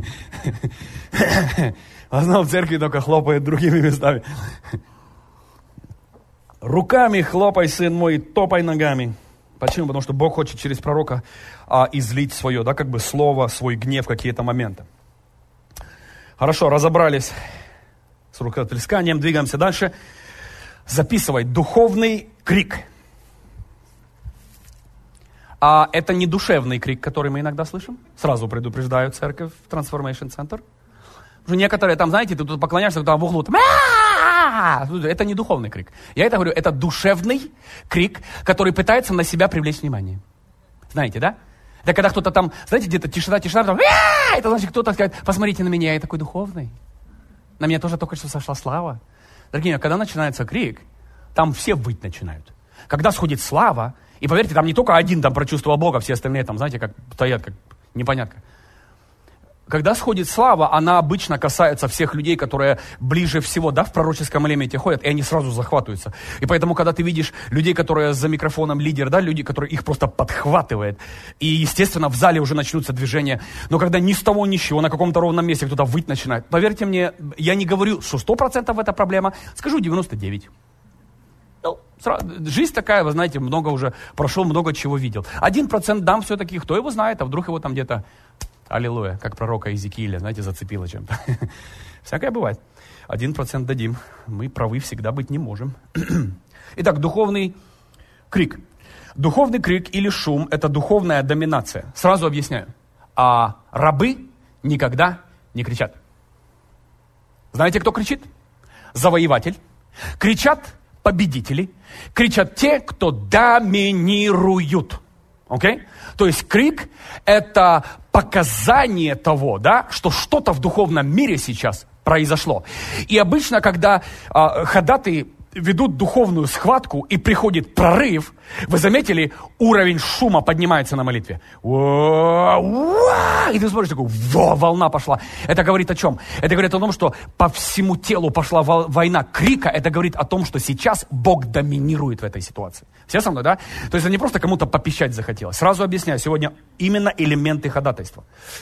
В основном в церкви только хлопает другими местами. Руками хлопай, сын мой, топай ногами. Почему? Потому что Бог хочет через пророка излить свое, да, как бы слово, свой гнев в какие-то моменты. Хорошо, разобрались с рукоплесканием, двигаемся дальше. Записывай. Духовный крик. Это не душевный крик, который мы иногда слышим. Сразу предупреждаю церковь, Transformation Center. Уже некоторые там, знаете, ты тут поклоняешься, там в углу. Это не духовный крик. Я это говорю, это душевный крик, который пытается на себя привлечь внимание. Знаете, да? Это когда кто-то там, знаете, где-то тишина, там, это значит, кто-то скажет, посмотрите на меня, я такой духовный. На меня тоже только что сошла слава. Дорогие, когда начинается крик, там все выть начинают. Когда сходит слава, и поверьте, там не только один там прочувствовал Бога, все остальные там, знаете, как стоят, как непонятно. Когда сходит слава, она обычно касается всех людей, которые ближе всего, да, в пророческом элементе ходят, и они сразу захватываются. И поэтому, когда ты видишь людей, которые за микрофоном лидер, да, люди, которые их просто подхватывают, и, естественно, в зале уже начнутся движения, но когда ни с того ни с сего, на каком-то ровном месте кто-то выть начинает, поверьте мне, я не говорю, что 100% это проблема, скажу 99%. Жизнь такая, вы знаете, много уже прошел, много чего видел. 1% дам все-таки, кто его знает, а вдруг его там где-то, аллилуйя, как пророка Иезекииля, знаете, зацепило чем-то. Всякое бывает. 1% дадим. Мы правы всегда быть не можем. Итак, духовный крик. Духовный крик или шум – это духовная доминация. Сразу объясняю. А рабы никогда не кричат. Знаете, кто кричит? Завоеватель. Кричат победители, кричат те, кто доминируют. Okay? То есть крик – это показание того, да, что что-то в духовном мире сейчас произошло. И обычно, когда ходатаи ведут духовную схватку и приходит прорыв, вы заметили, уровень шума поднимается на молитве. И ты смотришь, такой, волна пошла. Это говорит о чем? Это говорит о том, что по всему телу пошла война крика. Это говорит о том, что сейчас Бог доминирует в этой ситуации. Все со мной, да? То есть это не просто кому-то попищать захотелось. Сразу объясняю, сегодня именно элементы ходатайства.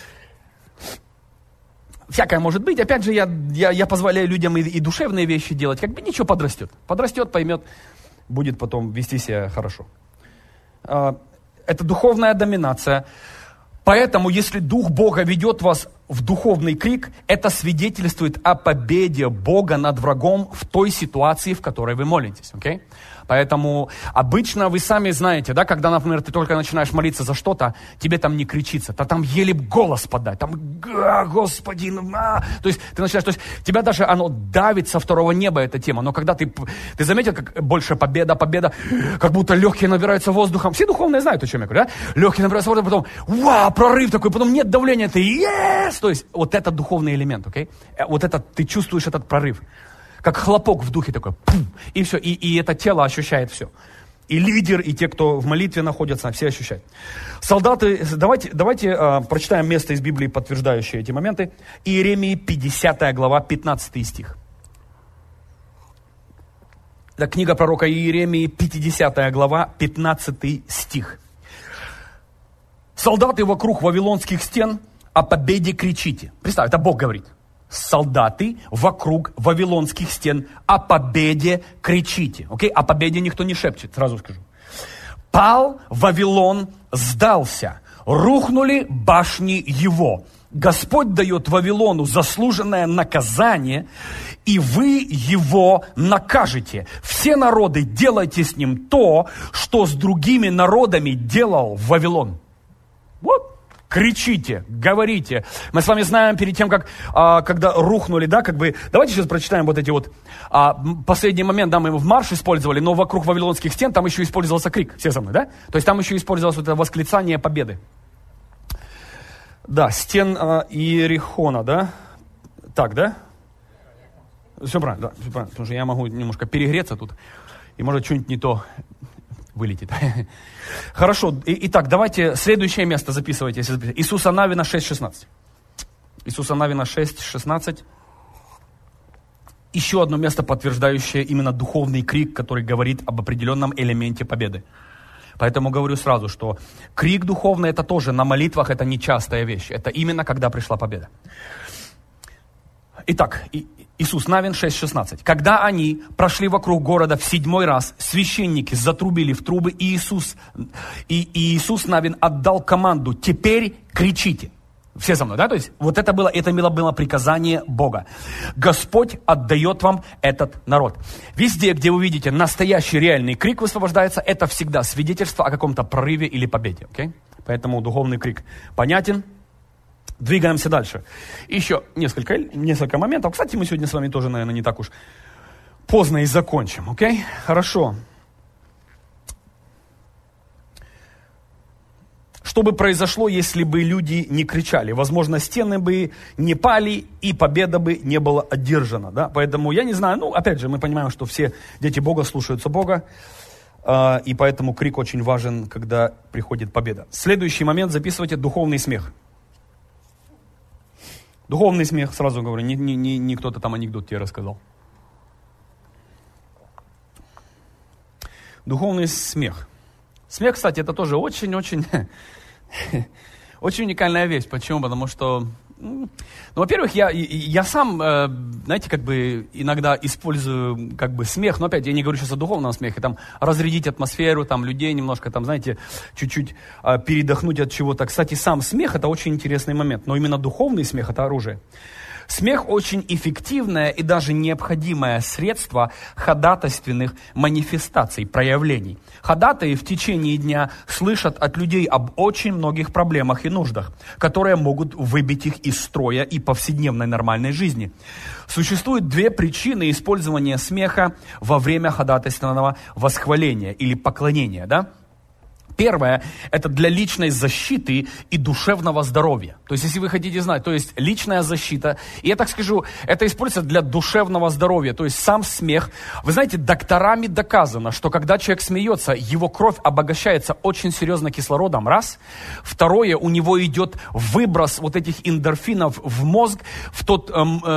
Всякое может быть. Опять же, я позволяю людям и душевные вещи делать. Как бы ничего подрастет. Подрастет, поймет, будет потом вести себя хорошо. Это духовная доминация. Поэтому, если Дух Бога ведет вас в духовный крик, это свидетельствует о победе Бога над врагом в той ситуации, в которой вы молитесь. Okay? Поэтому обычно вы сами знаете, да, когда, например, ты только начинаешь молиться за что-то, тебе там не кричится, там еле победа подать, там, Господи, то есть ты начинаешь, то есть тебя даже оно давит со второго неба, эта тема, но когда ты заметил, как больше победа, как будто легкие набираются воздухом, все духовные знают, о чем я говорю, да? Легкие набираются воздухом, потом, прорыв такой, потом нет давления, ты, yes! То есть вот это духовный элемент, окей? Вот это, ты чувствуешь этот прорыв. Как хлопок в духе такой, пум, и все, и это тело ощущает все. И лидер, и те, кто в молитве находятся, все ощущают. Солдаты, давайте прочитаем место из Библии, подтверждающее эти моменты. Иеремии 50 глава, 15 стих. Это книга пророка Иеремии, 50 глава, 15 стих. Солдаты вокруг вавилонских стен о победе кричите. Представь, это Бог говорит. Солдаты вокруг вавилонских стен о победе кричите. Окей? О победе никто не шепчет, сразу скажу. Пал Вавилон, сдался, рухнули башни его. Господь дает Вавилону заслуженное наказание, и вы его накажете. Все народы, делайте с ним то, что с другими народами делал Вавилон. Вот. Кричите, говорите. Мы с вами знаем перед тем, как, когда рухнули, да, как бы, давайте сейчас прочитаем вот эти вот, последний момент, да, мы в марш использовали, но вокруг вавилонских стен там еще использовался крик, все со мной, да? То есть там еще использовалось вот это восклицание победы. Да, стен Иерихона, да? Так, да? Все правильно, да, все правильно, потому что я могу немножко перегреться тут, и может что-нибудь не то вылетит. Хорошо, итак, давайте следующее место записывайте. Иисуса Навина 6:16. Иисуса Навина 6:16. еще одно место, подтверждающее именно духовный крик, который говорит об определенном элементе победы. Поэтому говорю сразу, что крик духовный, это тоже на молитвах, это не частая вещь. Это именно когда пришла победа. Итак, Иисус Навин 6:16. Когда они прошли вокруг города в 7-й раз, священники затрубили в трубы, и Иисус Навин отдал команду: теперь кричите. Все со мной, да? То есть вот это было приказание Бога. Господь отдает вам этот народ. Везде, где вы видите настоящий реальный крик высвобождается, это всегда свидетельство о каком-то прорыве или победе. Okay? Поэтому духовный крик понятен. Двигаемся дальше. Еще несколько моментов. Кстати, мы сегодня с вами тоже, наверное, не так уж поздно и закончим. Okay? Хорошо. Что бы произошло, если бы люди не кричали? Возможно, стены бы не пали, и победа бы не была одержана. Да? Поэтому я не знаю, опять же, мы понимаем, что все дети Бога слушаются Бога, и поэтому крик очень важен, когда приходит победа. Следующий момент, записывайте: духовный смех. Духовный смех, сразу говорю, не кто-то там анекдот тебе рассказал. Духовный смех. Смех, кстати, это тоже очень-очень уникальная вещь. Почему? Потому что, во-первых, я сам, знаете, иногда использую смех, но опять, я не говорю сейчас о духовном смехе, там, разрядить атмосферу, там, людей немножко, там, знаете, чуть-чуть передохнуть от чего-то. Кстати, сам смех — это очень интересный момент, но именно духовный смех — это оружие. Смех очень эффективное и даже необходимое средство ходатайственных манифестаций, проявлений. Ходатаи в течение дня слышат от людей об очень многих проблемах и нуждах, которые могут выбить их из строя и повседневной нормальной жизни. Существует две причины использования смеха во время ходатайственного восхваления или поклонения, да? Первое – это для личной защиты и душевного здоровья. То есть, если вы хотите знать, то есть личная защита, и я так скажу, это используется для душевного здоровья, то есть сам смех. Вы знаете, докторами доказано, что когда человек смеется, его кровь обогащается очень серьезно кислородом, раз. Второе, у него идет выброс вот этих эндорфинов в мозг, в тот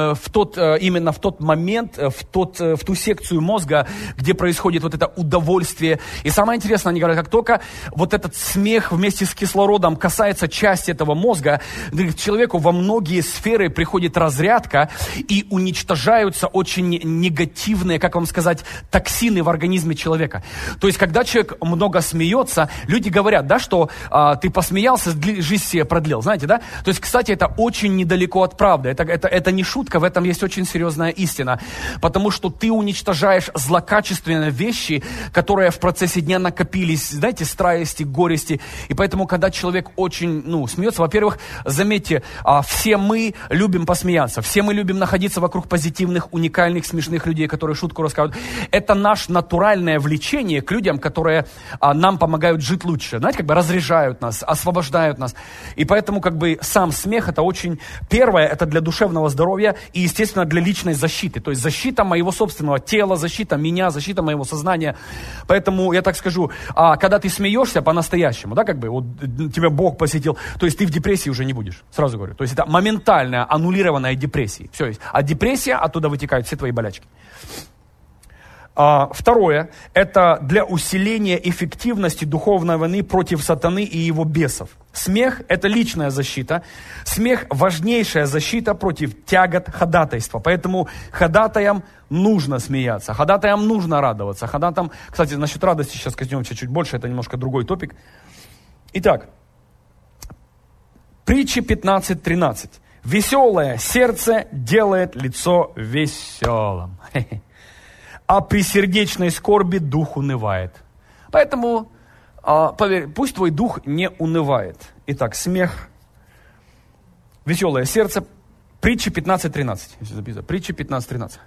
момент, в ту секцию мозга, где происходит вот это удовольствие. И самое интересное, они говорят, как только вот этот смех вместе с кислородом касается части этого мозга, человеку во многие сферы приходит разрядка и уничтожаются очень негативные, как вам сказать, токсины в организме человека. То есть, когда человек много смеется, люди говорят, да, что ты посмеялся, жизнь себе продлил, знаете, да? То есть, кстати, это очень недалеко от правды, это не шутка, в этом есть очень серьезная истина, потому что ты уничтожаешь злокачественные вещи, которые в процессе дня накопились, знаете, страсти, горести. И поэтому, когда человек очень, смеется, во-первых, заметьте, все мы любим посмеяться, все мы любим находиться вокруг позитивных, уникальных, смешных людей, которые шутку рассказывают. Это наше натуральное влечение к людям, которые нам помогают жить лучше. Знаете, разряжают нас, освобождают нас. И поэтому, сам смех, это очень... Первое, это для душевного здоровья и, естественно, для личной защиты. То есть защита моего собственного тела, защита меня, защита моего сознания. Поэтому, я так скажу, когда ты смеешься по-настоящему, да, вот тебя Бог посетил, то есть ты в депрессии уже не будешь, сразу говорю. То есть это моментальная, аннулированная депрессия. Все есть. А депрессия, оттуда вытекают все твои болячки. Второе, это для усиления эффективности духовной войны против сатаны и его бесов. Смех – это личная защита. Смех – важнейшая защита против тягот ходатайства. Поэтому ходатаям нужно смеяться, ходатаям нужно радоваться. Ходатаям, кстати, насчет радости сейчас коснемся чуть больше, это немножко другой топик. Итак, притча 15:13. Веселое сердце делает лицо веселым, а при сердечной скорби дух унывает. Поэтому, поверь, пусть твой дух не унывает. Итак, смех, веселое сердце, притча 15:13. Притча 15:13.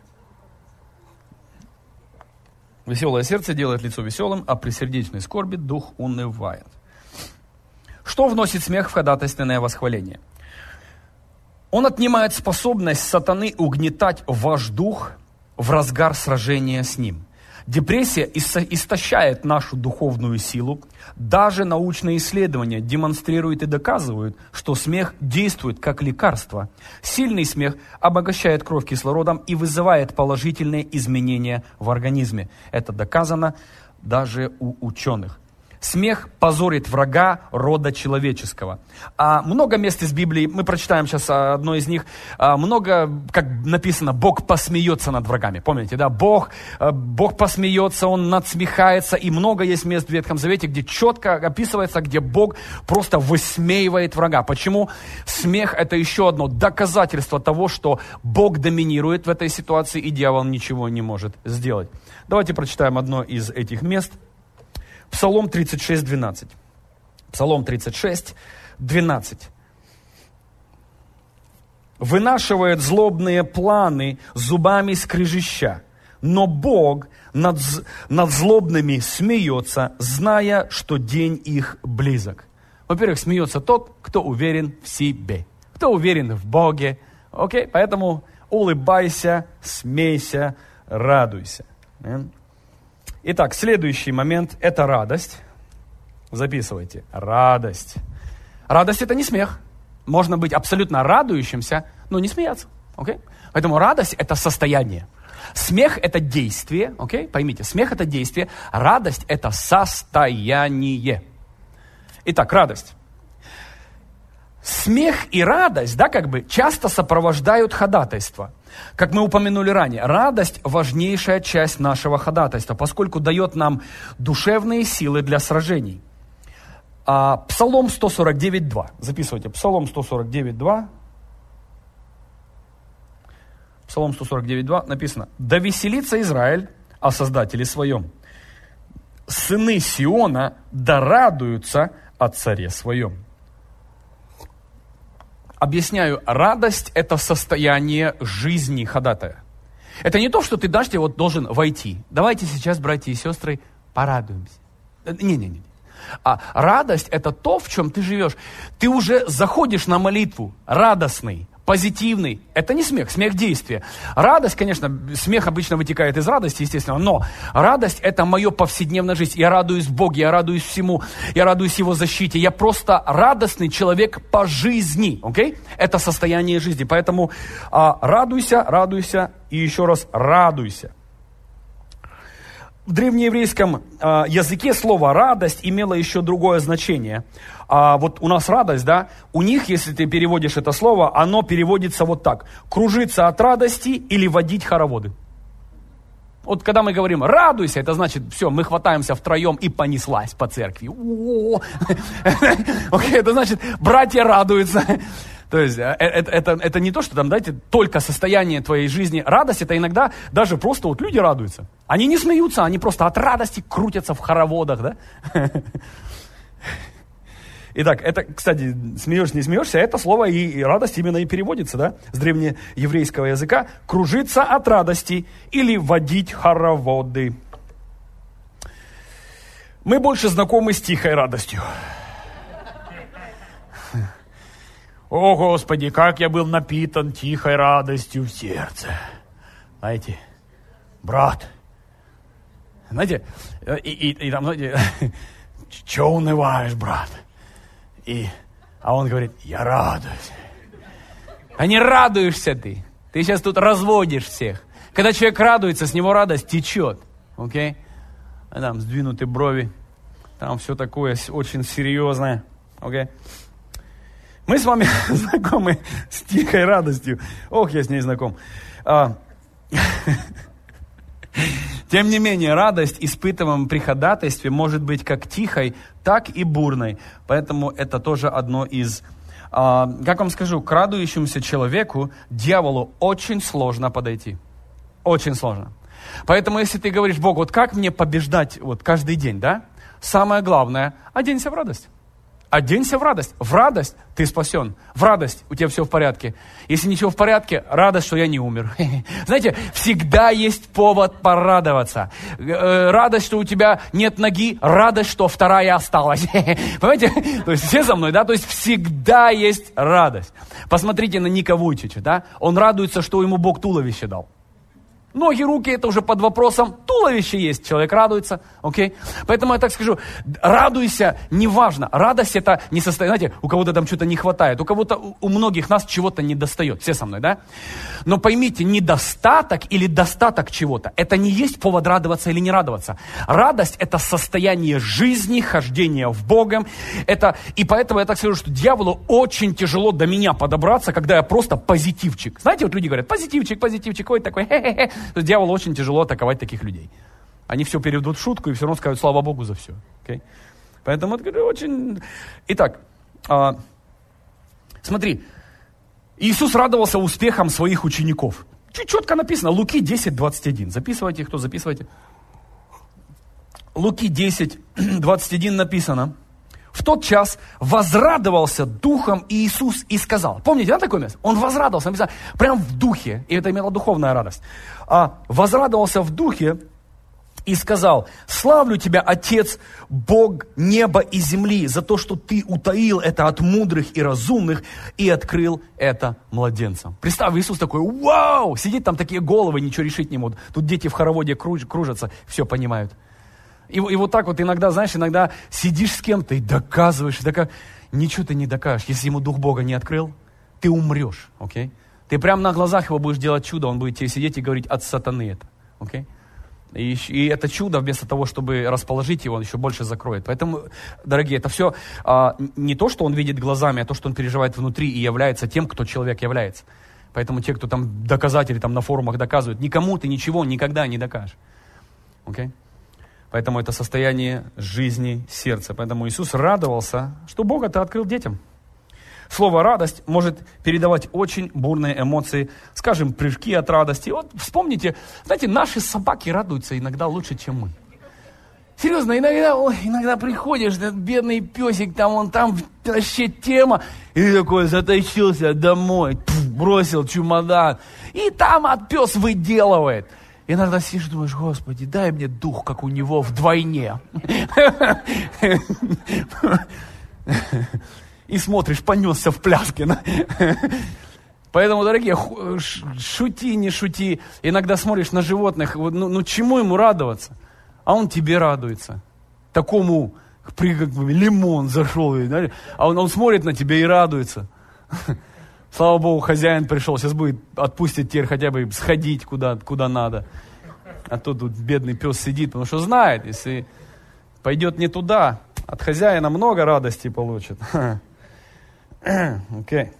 Веселое сердце делает лицо веселым, а при сердечной скорби дух унывает. Что вносит смех в ходатайственное восхваление? Он отнимает способность сатаны угнетать ваш дух в разгар сражения с ним. Депрессия истощает нашу духовную силу. Даже научные исследования демонстрируют и доказывают, что смех действует как лекарство. Сильный смех обогащает кровь кислородом и вызывает положительные изменения в организме. Это доказано даже у ученых. Смех позорит врага рода человеческого. Много мест из Библии, мы прочитаем сейчас одно из них, много, как написано, Бог посмеется над врагами. Помните, да? Бог посмеется, Он надсмехается, и много есть мест в Ветхом Завете, где четко описывается, где Бог просто высмеивает врага. Почему? Смех – это еще одно доказательство того, что Бог доминирует в этой ситуации, и дьявол ничего не может сделать. Давайте прочитаем одно из этих мест. Псалом 36, 12. Псалом 36, 12. «Вынашивает злобные планы зубами скрежеща, но Бог над злобными смеется, зная, что день их близок». Во-первых, смеется тот, кто уверен в себе, кто уверен в Боге. Окей? Поэтому улыбайся, смейся, радуйся. Итак, следующий момент – это радость. Записывайте. Радость. Радость – это не смех. Можно быть абсолютно радующимся, но не смеяться. Okay? Поэтому радость – это состояние. Смех – это действие. Okay? Поймите, смех – это действие. Радость – это состояние. Итак, радость. Смех и радость, часто сопровождают ходатайство. Как мы упомянули ранее, радость – важнейшая часть нашего ходатайства, поскольку дает нам душевные силы для сражений. Псалом 149:2. Записывайте. Псалом 149:2. Псалом 149:2 написано: «Да веселится Израиль о Создателе своем. Сыны Сиона да радуются о Царе своем». Объясняю, радость – это состояние жизни ходатая. Это не то, что ты должен войти. Давайте сейчас, братья и сестры, порадуемся. Не. Радость – это то, в чем ты живешь. Ты уже заходишь на молитву радостный, позитивный. Это не смех, смех – действие. Радость, конечно, смех обычно вытекает из радости, естественно, но радость – это моя повседневная жизнь. Я радуюсь в Боге, я радуюсь всему, я радуюсь Его защите. Я просто радостный человек по жизни, окей? Это состояние жизни. Поэтому радуйся и еще раз радуйся. В древнееврейском языке слово «радость» имело еще другое значение. Вот у нас радость, да, у них, если ты переводишь это слово, оно переводится вот так: кружиться от радости или водить хороводы. Вот когда мы говорим «радуйся», это значит, все, мы хватаемся втроем и понеслась по церкви. Это значит, братья радуются. То есть это не то, что там, дайте, только состояние твоей жизни. Радость — это иногда даже просто вот люди радуются. Они не смеются, они просто от радости крутятся в хороводах, да? Итак, это, кстати, смеешься, не смеешься, это слово и радость именно и переводится, да, с древнееврейского языка. Кружиться от радости или водить хороводы. Мы больше знакомы с тихой радостью. О, Господи, как я был напитан тихой радостью в сердце. Знаете, брат, знаете, и там, знаете, че унываешь, брат? А он говорит: я радуюсь. А не радуешься ты. Ты сейчас тут разводишь всех. Когда человек радуется, с него радость течет. Окей? А там сдвинуты брови. Там все такое очень серьезное. Окей? Мы с вами знакомы с тихой радостью. Ох, я с ней знаком. Тем не менее, радость, испытываемая при ходатайстве, может быть как тихой, так и бурной. Поэтому это тоже одно из... как вам скажу, к радующемуся человеку, дьяволу очень сложно подойти. Очень сложно. Поэтому, если ты говоришь: Бог, вот как мне побеждать вот каждый день, да? Самое главное, оденься в радость. Оденься в радость. В радость ты спасен. В радость у тебя все в порядке. Если ничего в порядке, радость, что я не умер. Знаете, всегда есть повод порадоваться. Радость, что у тебя нет ноги, радость, что вторая осталась. Понимаете? То есть все за мной, да? То есть всегда есть радость. Посмотрите на Ника Вуйчича, да? Он радуется, что ему Бог туловище дал. Ноги, руки, это уже под вопросом. Туловище есть, человек радуется. Окей? Поэтому я так скажу, радуйся, неважно. Радость это не состояние, знаете, у кого-то там что-то не хватает, у кого-то, у многих нас чего-то не достает. Все со мной, да? Но поймите, недостаток или достаток чего-то, это не есть повод радоваться или не радоваться. Радость это состояние жизни, хождение в Богом. И поэтому я так скажу, что дьяволу очень тяжело до меня подобраться, когда я просто позитивчик. Знаете, вот люди говорят, позитивчик, ой, такой, хе-хе-хе. То есть дьяволу очень тяжело атаковать таких людей. Они все переведут в шутку и все равно скажут слава Богу за все. Okay? Поэтому это очень... Итак, смотри, Иисус радовался успехам своих учеников. Четко написано, Луки 10:21. Записывайте, кто записывайте. Луки 10:21 написано. В тот час возрадовался духом Иисус и сказал. Помните, да, такое место? Он возрадовался, написано, прям в духе, и это имела духовная радость. Возрадовался в духе и сказал: славлю тебя, Отец, Бог неба и земли, за то, что ты утаил это от мудрых и разумных и открыл это младенцам. Представь, Иисус такой, вау, сидит там такие головы, ничего решить не могут. Тут дети в хороводе кружатся, все понимают. И вот так вот иногда, знаешь, иногда сидишь с кем-то и доказываешь, ничего ты не докажешь. Если ему Дух Бога не открыл, ты умрешь, окей? Ты прямо на глазах его будешь делать чудо, он будет тебе сидеть и говорить, от сатаны это, окей? И это чудо, вместо того, чтобы расположить его, он еще больше закроет. Поэтому, дорогие, это все не то, что он видит глазами, а то, что он переживает внутри и является тем, кто человек является. Поэтому те, кто там доказатели там на форумах доказывают, никому ты ничего никогда не докажешь, окей? Поэтому это состояние жизни сердца. Поэтому Иисус радовался, что Бога ты открыл детям. Слово «радость» может передавать очень бурные эмоции, скажем, прыжки от радости. Вот вспомните, знаете, наши собаки радуются иногда лучше, чем мы. Серьезно, иногда приходишь, этот бедный песик, он там вообще тема, и такой затащился домой, бросил чемодан, и там пес выделывает. Иногда сидишь и думаешь, Господи, дай мне дух, как у него вдвойне. И смотришь, понесся в пляске. Поэтому, дорогие, шути, не шути. Иногда смотришь на животных, чему ему радоваться? А он тебе радуется. Такому, лимон зашел, а он смотрит на тебя и радуется. Слава Богу, хозяин пришел, сейчас отпустит теперь хотя бы сходить куда надо. А то тут бедный пес сидит, потому что знает, если пойдет не туда, от хозяина много радости получит. Окей.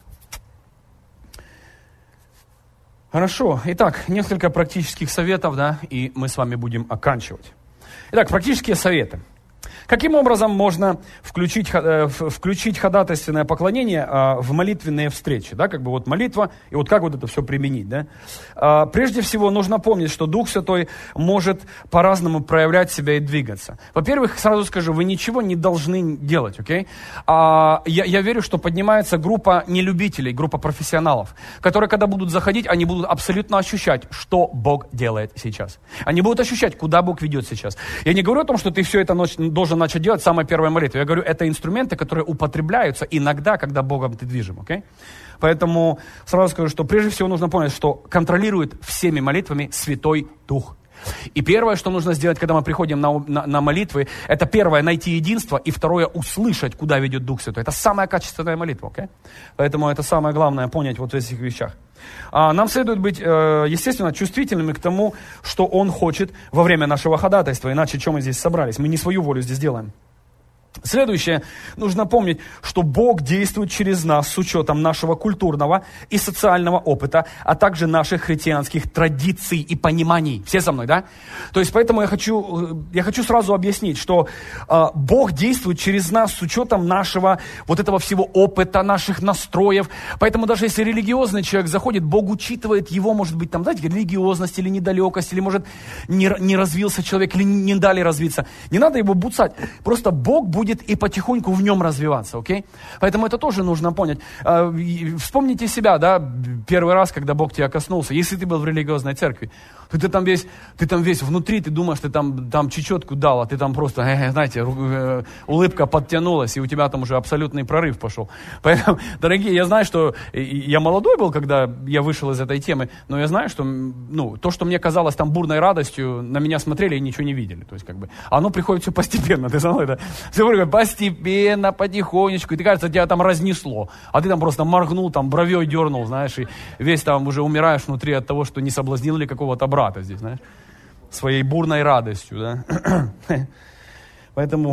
Хорошо, итак, несколько практических советов, и мы с вами будем оканчивать. Итак, практические советы. Каким образом можно включить ходатайственное поклонение в молитвенные встречи? Молитва, и как это все применить? Прежде всего, нужно помнить, что Дух Святой может по-разному проявлять себя и двигаться. Во-первых, сразу скажу, вы ничего не должны делать, окей? Я верю, что поднимается группа нелюбителей, группа профессионалов, которые, когда будут заходить, они будут абсолютно ощущать, что Бог делает сейчас. Они будут ощущать, куда Бог ведет сейчас. Я не говорю о том, что ты все это должен начать делать самой первой молитвой. Я говорю, это инструменты, которые употребляются иногда, когда Богом ты движим, окей? Поэтому сразу скажу, что прежде всего нужно понять, что контролирует всеми молитвами Святой Дух. И первое, что нужно сделать, когда мы приходим на молитвы, это первое, найти единство, и второе, услышать, куда ведет Дух Святой. Это самая качественная молитва, окей? Поэтому это самое главное, понять вот в этих вещах. Нам следует быть, естественно, чувствительными к тому, что Он хочет во время нашего ходатайства, иначе чем мы здесь собрались? Мы не свою волю здесь делаем. Следующее, нужно помнить, что Бог действует через нас с учетом нашего культурного и социального опыта, а также наших христианских традиций и пониманий. Все со мной, да? То есть, поэтому я хочу сразу объяснить, что Бог действует через нас с учетом нашего вот этого всего опыта, наших настроев. Поэтому даже если религиозный человек заходит, Бог учитывает его, может быть, религиозность или недалекость, или, может, не развился человек, или не дали развиться. Не надо его буцать. Просто Бог будет приходит и потихоньку в нем развиваться, окей? Поэтому это тоже нужно понять. Вспомните себя, да, первый раз, когда Бог тебя коснулся. Если ты был в религиозной церкви, то ты там весь внутри, ты думаешь, ты там чечетку дал, а ты там просто, знаете, улыбка подтянулась, и у тебя там уже абсолютный прорыв пошел. Поэтому, дорогие, я знаю, что я молодой был, когда я вышел из этой темы, но я знаю, что то, что мне казалось там бурной радостью, на меня смотрели и ничего не видели. То есть, оно приходит все постепенно, ты знаешь, это все постепенно, потихонечку, и ты, кажется, тебя там разнесло, а ты там просто моргнул, там бровей дернул, знаешь, и весь там уже умираешь внутри от того, что не соблазнил ли какого-то брата здесь, знаешь, своей бурной радостью, да. Поэтому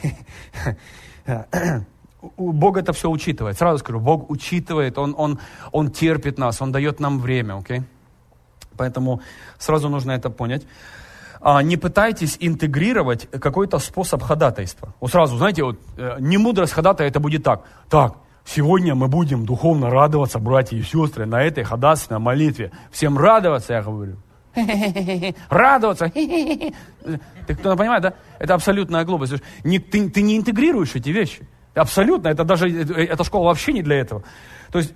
Бог это все учитывает. Сразу скажу, Бог учитывает, Он терпит нас, Он дает нам время, окей? Поэтому сразу нужно это понять. Не пытайтесь интегрировать какой-то способ ходатайства. Вот сразу, знаете, не мудрость ходатая, это будет так. Так, сегодня мы будем духовно радоваться, братья и сестры, на этой ходатайственной молитве. Всем радоваться, я говорю. Радоваться. Ты кто-то понимает, да? Это абсолютная глупость. Ты не интегрируешь эти вещи. Абсолютно. Эта школа вообще не для этого. То есть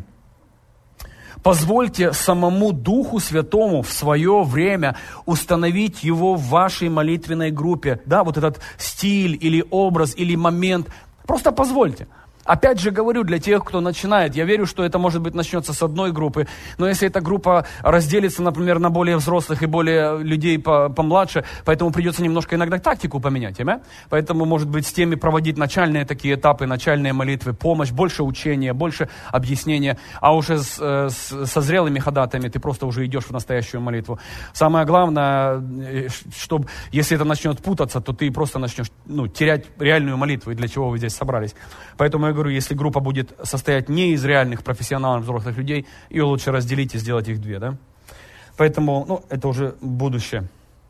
позвольте самому Духу Святому в свое время установить его в вашей молитвенной группе. Да, вот этот стиль или образ или момент. Просто позвольте. Опять же говорю, для тех, кто начинает, я верю, что это, может быть, начнется с одной группы, но если эта группа разделится, например, на более взрослых и более людей помладше, поэтому придется немножко иногда тактику поменять, да? Поэтому, может быть, с теми проводить начальные такие этапы, начальные молитвы, помощь, больше учения, больше объяснения, а уже со зрелыми ходатаями ты просто уже идешь в настоящую молитву. Самое главное, чтобы, если это начнет путаться, то ты просто начнешь терять реальную молитву, и для чего вы здесь собрались. Поэтому я говорю, если группа будет состоять не из реальных профессиональных взрослых людей, ее лучше разделить и сделать их две, да? Поэтому, это уже будущее.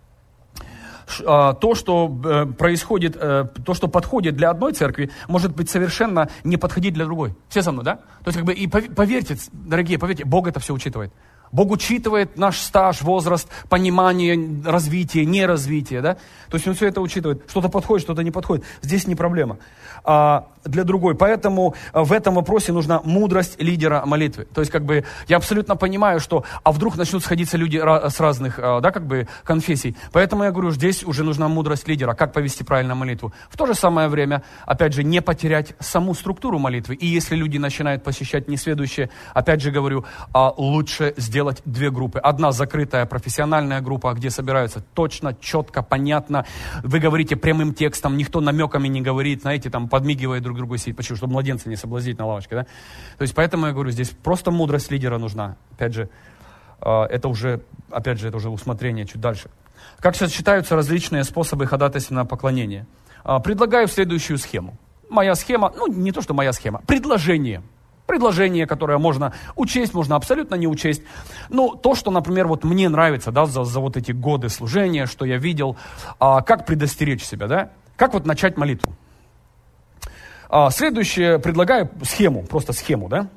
То, что происходит, то, что подходит для одной церкви, может быть совершенно не подходить для другой. Все со мной, да? То есть, и поверьте, дорогие, поверьте, Бог это все учитывает. Бог учитывает наш стаж, возраст, понимание, развитие, неразвитие, да? То есть Он все это учитывает. Что-то подходит, что-то не подходит. Здесь не проблема. Для другой. Поэтому в этом вопросе нужна мудрость лидера молитвы. То есть, я абсолютно понимаю, что, вдруг начнут сходиться люди с разных, конфессий. Поэтому я говорю, здесь уже нужна мудрость лидера, как повести правильно молитву. В то же самое время, опять же, не потерять саму структуру молитвы. И если люди начинают посещать несведущие, опять же говорю, лучше сделать две группы. Одна закрытая профессиональная группа, где собираются точно, четко, понятно. Вы говорите прямым текстом, никто намеками не говорит, знаете, там подмигивает друг другу сидит. Почему? Чтобы младенца не соблазнить на лавочке, да? То есть поэтому я говорю, здесь просто мудрость лидера нужна. Опять же, это уже усмотрение чуть дальше. Как сочетаются различные способы ходатайственного поклонения? Предлагаю следующую схему. Моя схема, не то, что моя схема, предложение. Предложение, которое можно учесть, можно абсолютно не учесть. То, что, например, мне нравится, да, за вот эти годы служения, что я видел, как предостеречь себя, да? Как начать молитву? Следующее, предлагаю схему, просто схему, да?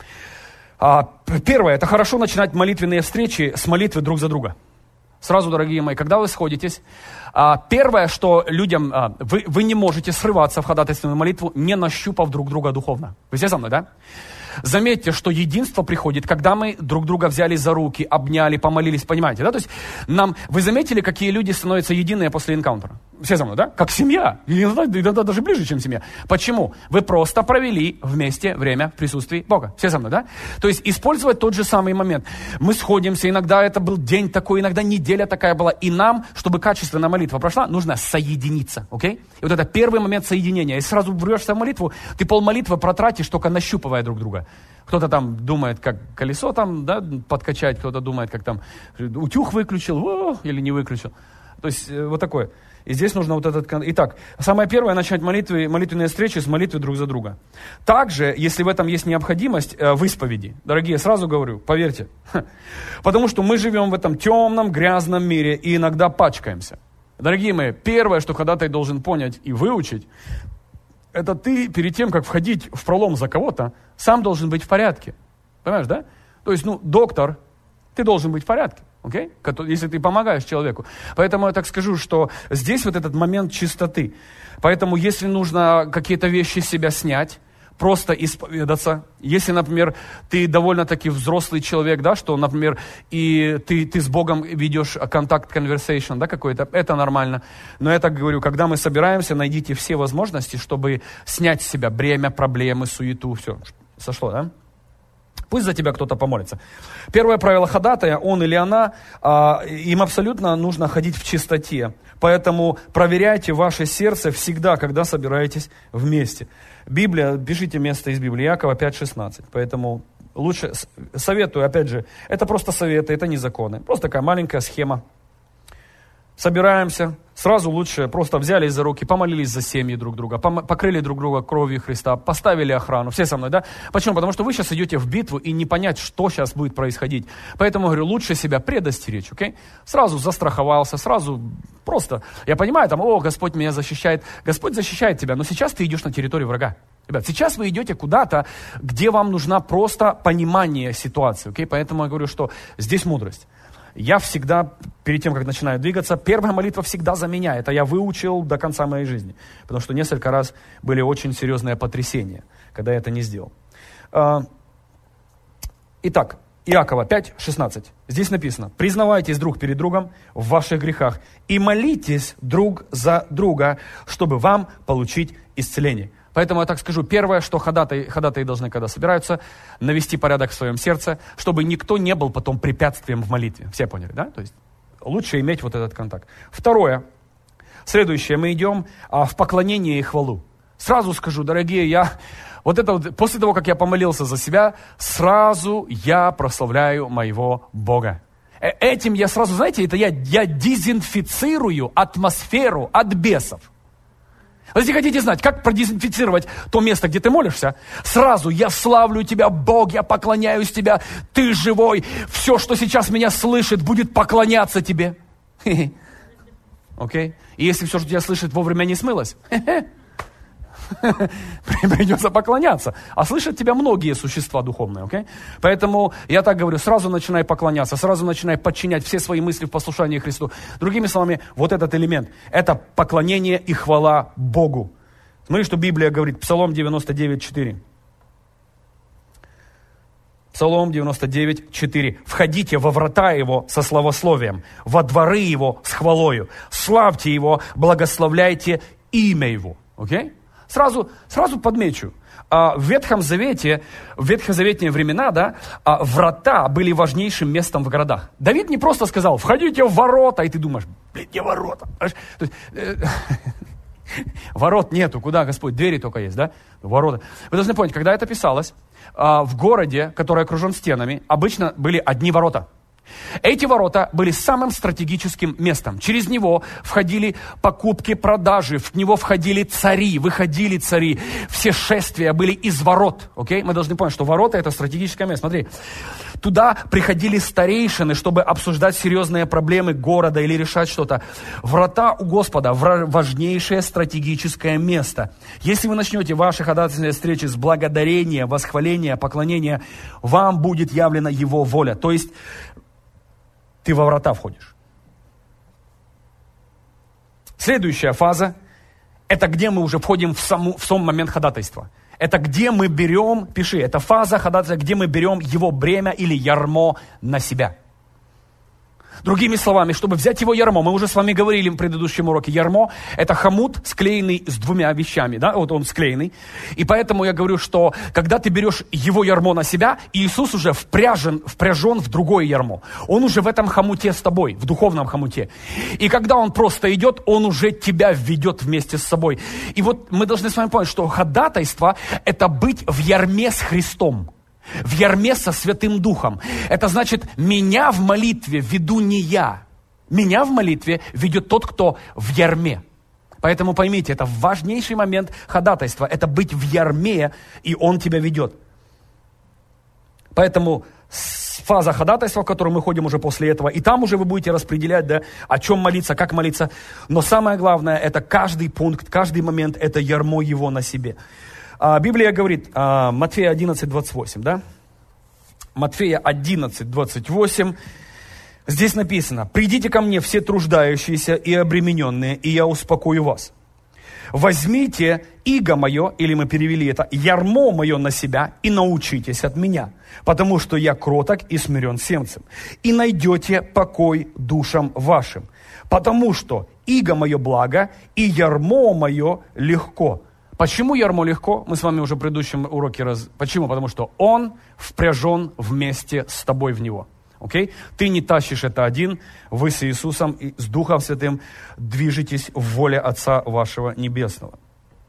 Первое, это хорошо начинать молитвенные встречи с молитвы друг за друга. Сразу, дорогие мои, когда вы сходитесь, первое, что людям, вы не можете срываться в ходатайственную молитву, не нащупав друг друга духовно. Вы все со мной, да? Заметьте, что единство приходит, когда мы друг друга взяли за руки, обняли, помолились, понимаете, да? То есть вы заметили, какие люди становятся единые после энкаунтера? Все со мной, да? Как семья. Иногда даже ближе, чем семья. Почему? Вы просто провели вместе время в присутствии Бога. Все со мной, да? То есть использовать тот же самый момент. Мы сходимся, иногда это был день такой, иногда неделя такая была. И нам, чтобы качественная молитва прошла, нужно соединиться, окей? И это первый момент соединения. Если сразу врешь в молитву, ты полмолитвы протратишь, только нащупывая друг друга. Кто-то там думает, как колесо там, да, подкачать, кто-то думает, как там утюг выключил, или не выключил. То есть вот такое. И здесь нужно Итак, самое первое, начать молитвенные встречи с молитвы друг за друга. Также, если в этом есть необходимость, в исповеди. Дорогие, сразу говорю, поверьте. Потому что мы живем в этом темном, грязном мире и иногда пачкаемся. Дорогие мои, первое, что ходатай должен понять и выучить, это ты перед тем, как входить в пролом за кого-то, сам должен быть в порядке. Понимаешь, да? То есть, доктор, ты должен быть в порядке. Okay? Если ты помогаешь человеку. Поэтому я так скажу, что здесь вот этот момент чистоты. Поэтому если нужно какие-то вещи с себя снять, просто исповедаться. Если, например, ты довольно-таки взрослый человек, да, что, например, и ты с Богом ведешь контакт, conversation, да, какой-то, это нормально. Но я так говорю, когда мы собираемся, найдите все возможности, чтобы снять с себя бремя, проблемы, суету, все. Сошло, да? Пусть за тебя кто-то помолится. Первое правило ходатая, он или она, им абсолютно нужно ходить в чистоте. Поэтому проверяйте ваше сердце всегда, когда собираетесь вместе. Библия, пишите место из Библии, Иакова 5:16. Поэтому лучше, советую, опять же, это просто советы, это не законы. Просто такая маленькая схема. Собираемся, сразу лучше просто взялись за руки, помолились за семьи друг друга, покрыли друг друга кровью Христа, поставили охрану. Все со мной, да? Почему? Потому что вы сейчас идете в битву и не понять, что сейчас будет происходить. Поэтому, говорю, лучше себя предостеречь, окей? Сразу застраховался, сразу просто. Я понимаю, там, Господь меня защищает. Господь защищает тебя, но сейчас ты идешь на территорию врага. Ребят, сейчас вы идете куда-то, где вам нужна просто понимание ситуации, окей? Поэтому я говорю, что здесь мудрость. Я всегда, перед тем, как начинаю двигаться, первая молитва всегда за меня. Это я выучил до конца моей жизни. Потому что несколько раз были очень серьезные потрясения, когда я это не сделал. Итак, Иакова 5:16. Здесь написано: «Признавайтесь друг перед другом в ваших грехах и молитесь друг за друга, чтобы вам получить исцеление». Поэтому я так скажу, первое, что ходатаи должны, когда собираются, навести порядок в своем сердце, чтобы никто не был потом препятствием в молитве. Все поняли, да? То есть лучше иметь вот этот контакт. Второе, следующее, мы идем в поклонение и хвалу. Сразу скажу, дорогие, после того, как я помолился за себя, сразу я прославляю моего Бога. Этим я сразу, знаете, я дезинфицирую атмосферу от бесов. Если хотите знать, как продезинфицировать то место, где ты молишься, сразу я славлю тебя, Бог, я поклоняюсь тебе, ты живой, все, что сейчас меня слышит, будет поклоняться тебе. Окей? И если все, что тебя слышит, вовремя не смылось, придется поклоняться. А слышат тебя многие существа духовные, окей? Поэтому я так говорю, сразу начинай поклоняться, сразу начинай подчинять все свои мысли в послушании Христу. Другими словами, вот этот элемент, это поклонение и хвала Богу. Смотри, что Библия говорит, Псалом 99:4. Псалом 99:4. «Входите во врата его со славословием, во дворы его с хвалою, славьте его, благословляйте имя его». Окей? Сразу подмечу, в Ветхом Завете, в ветхозаветные времена, да, врата были важнейшим местом в городах. Давид не просто сказал: «Входите в ворота», и ты думаешь: «Где ворота?» То есть, ворот нету, куда, Господь? Двери только есть, да? Ворота. Вы должны понять, когда это писалось, в городе, который окружен стенами, обычно были одни ворота. Эти ворота были самым стратегическим местом. Через него входили покупки, продажи, в него входили цари, выходили цари. Все шествия были из ворот. Окей? Мы должны понять, что ворота – это стратегическое место. Смотри, туда приходили старейшины, чтобы обсуждать серьезные проблемы города или решать что-то. Врата у Господа – важнейшее стратегическое место. Если вы начнете ваши ходатайственные встречи с благодарения, восхваления, поклонения, вам будет явлена Его воля. То есть ты во врата входишь. Следующая фаза – это где мы уже входим в сам момент ходатайства. Это где мы берем, пиши, это фаза ходатайства, где мы берем его бремя или ярмо на себя. Другими словами, чтобы взять его ярмо, мы уже с вами говорили в предыдущем уроке, ярмо – это хомут, склеенный с двумя вещами, да, вот он склеенный. И поэтому я говорю, что когда ты берешь его ярмо на себя, Иисус уже впряжен в другое ярмо. Он уже в этом хомуте с тобой, в духовном хомуте. И когда он просто идет, он уже тебя введет вместе с собой. И вот мы должны с вами понять, что ходатайство – это быть в ярме с Христом. В ярме со Святым Духом. Это значит, меня в молитве веду не я. Меня в молитве ведет тот, кто в ярме. Поэтому поймите, это важнейший момент ходатайства. Это быть в ярме, и он тебя ведет. Поэтому фаза ходатайства, в которую мы ходим уже после этого, и там уже вы будете распределять, да, о чем молиться, как молиться. Но самое главное, это каждый пункт, каждый момент, это ярмо его на себе. Библия говорит, Матфея 11:28, да? Матфея 11:28. Здесь написано: «Придите ко мне все труждающиеся и обремененные, и я успокою вас. Возьмите иго мое», или мы перевели это, «ярмо мое на себя и научитесь от меня, потому что я кроток и смирен сердцем, и найдете покой душам вашим, потому что иго мое благо и ярмо мое легко». Почему ярмо легко? Мы с вами уже в предыдущем уроке Почему? Потому что он впряжен вместе с тобой в него. Окей? Ты не тащишь это один, вы с Иисусом и с Духом Святым движетесь в воле Отца вашего Небесного.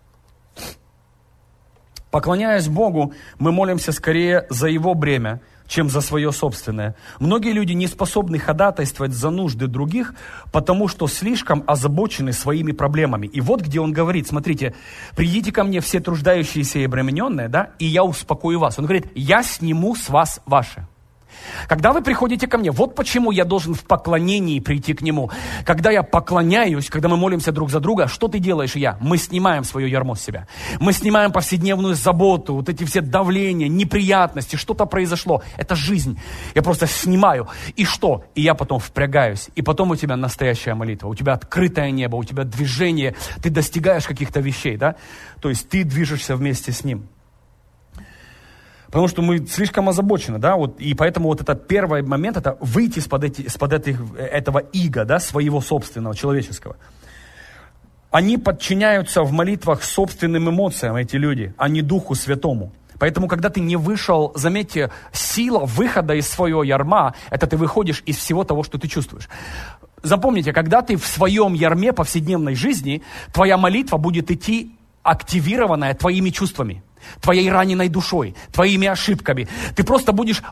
Поклоняясь Богу, мы молимся скорее за Его бремя, чем за свое собственное. Многие люди не способны ходатайствовать за нужды других, потому что слишком озабочены своими проблемами. И вот где он говорит, смотрите: «Придите ко мне все труждающиеся и обремененные, да, и я успокою вас». Он говорит: «Я сниму с вас ваше». Когда вы приходите ко мне, вот почему я должен в поклонении прийти к Нему. Когда я поклоняюсь, когда мы молимся друг за друга, что ты делаешь и я? Мы снимаем свое ярмо с себя. Мы снимаем повседневную заботу, вот эти все давления, неприятности, что-то произошло. Это жизнь. Я просто снимаю. И что? И я потом впрягаюсь. И потом у тебя настоящая молитва, у тебя открытое небо, у тебя движение, ты достигаешь каких-то вещей, да? То есть ты движешься вместе с Ним. Потому что мы слишком озабочены, да, вот, и поэтому вот это первый момент, это выйти из-под этого ига, да, своего собственного, человеческого. Они подчиняются в молитвах собственным эмоциям, эти люди, а не Духу Святому. Поэтому, когда ты не вышел, заметьте, сила выхода из своего ярма, это ты выходишь из всего того, что ты чувствуешь. Запомните, когда ты в своем ярме повседневной жизни, твоя молитва будет идти активированная твоими чувствами, твоей раненой душой, твоими ошибками. Ты просто будешь...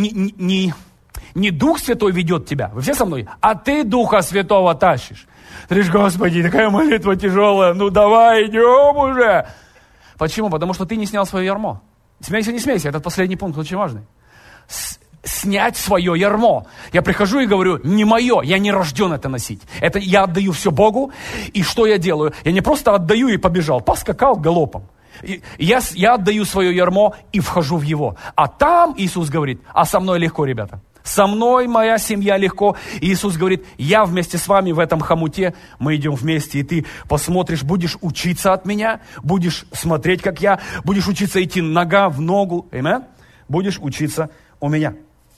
Не Дух Святой ведет тебя, вы все со мной, а ты Духа Святого тащишь. Ты говоришь: «Господи, такая молитва тяжелая, ну давай идем уже». Почему? Потому что ты не снял свое ярмо. Смейся, не смейся, этот последний пункт очень важный. Снять свое ярмо. Я прихожу и говорю: не мое, я не рожден это носить. Это я отдаю все Богу. И что я делаю? Я не просто отдаю и побежал, поскакал галопом. Я отдаю свое ярмо и вхожу в его. А там Иисус говорит: а со мной легко, ребята. Со мной моя семья легко. И Иисус говорит: я вместе с вами в этом хомуте, мы идем вместе, и ты посмотришь, будешь учиться от меня, будешь смотреть, как я, будешь учиться идти нога в ногу. Аминь? Будешь учиться у меня.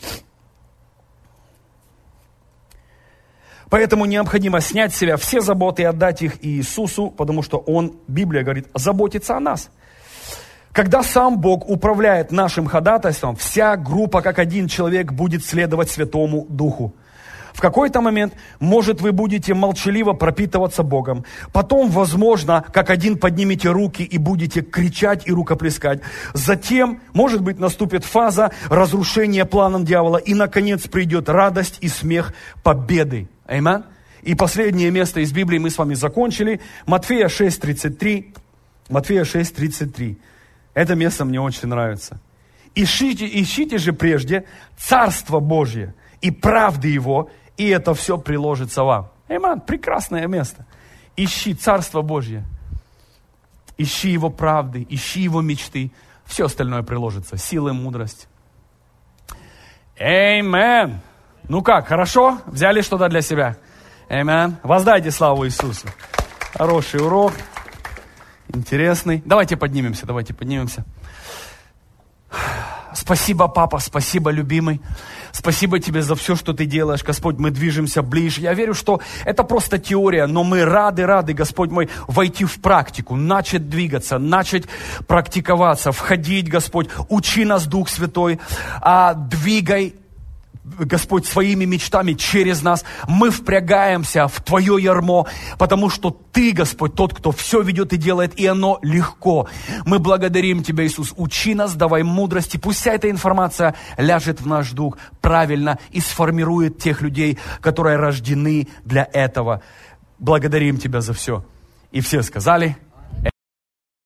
Поэтому необходимо снять с себя все заботы и отдать их Иисусу, потому что Он, Библия говорит, заботится о нас. Когда сам Бог управляет нашим ходатайством, вся группа, как один человек, будет следовать Святому Духу. В какой-то момент, может, вы будете молчаливо пропитываться Богом. Потом, возможно, как один поднимете руки и будете кричать и рукоплескать. Затем, может быть, наступит фаза разрушения планом дьявола. И, наконец, придет радость и смех победы. Аминь. И последнее место из Библии мы с вами закончили. Матфея 6:33. Матфея 6:33. Это место мне очень нравится. Ищите же прежде Царство Божье и правды Его, и это все приложится вам. Аминь. Прекрасное место. Ищи Царство Божье. Ищи Его правды, ищи Его мечты. Все остальное приложится. Сила и мудрость. Аминь. Ну как, хорошо? Взяли что-то для себя? Аминь. Воздайте славу Иисусу. Хороший урок. Интересный. Давайте поднимемся. Спасибо, папа, спасибо, любимый. Спасибо тебе за все, что ты делаешь, Господь, мы движемся ближе. Я верю, что это просто теория, но мы рады, Господь мой, войти в практику, начать двигаться, начать практиковаться, входить, Господь. Учи нас, Дух Святой, двигай, Господь, своими мечтами через нас. Мы впрягаемся в Твое ярмо, потому что Ты, Господь, тот, кто все ведет и делает, и оно легко. Мы благодарим Тебя, Иисус. Учи нас, давай мудрости. Пусть вся эта информация ляжет в наш дух правильно и сформирует тех людей, которые рождены для этого. Благодарим Тебя за все. И все сказали...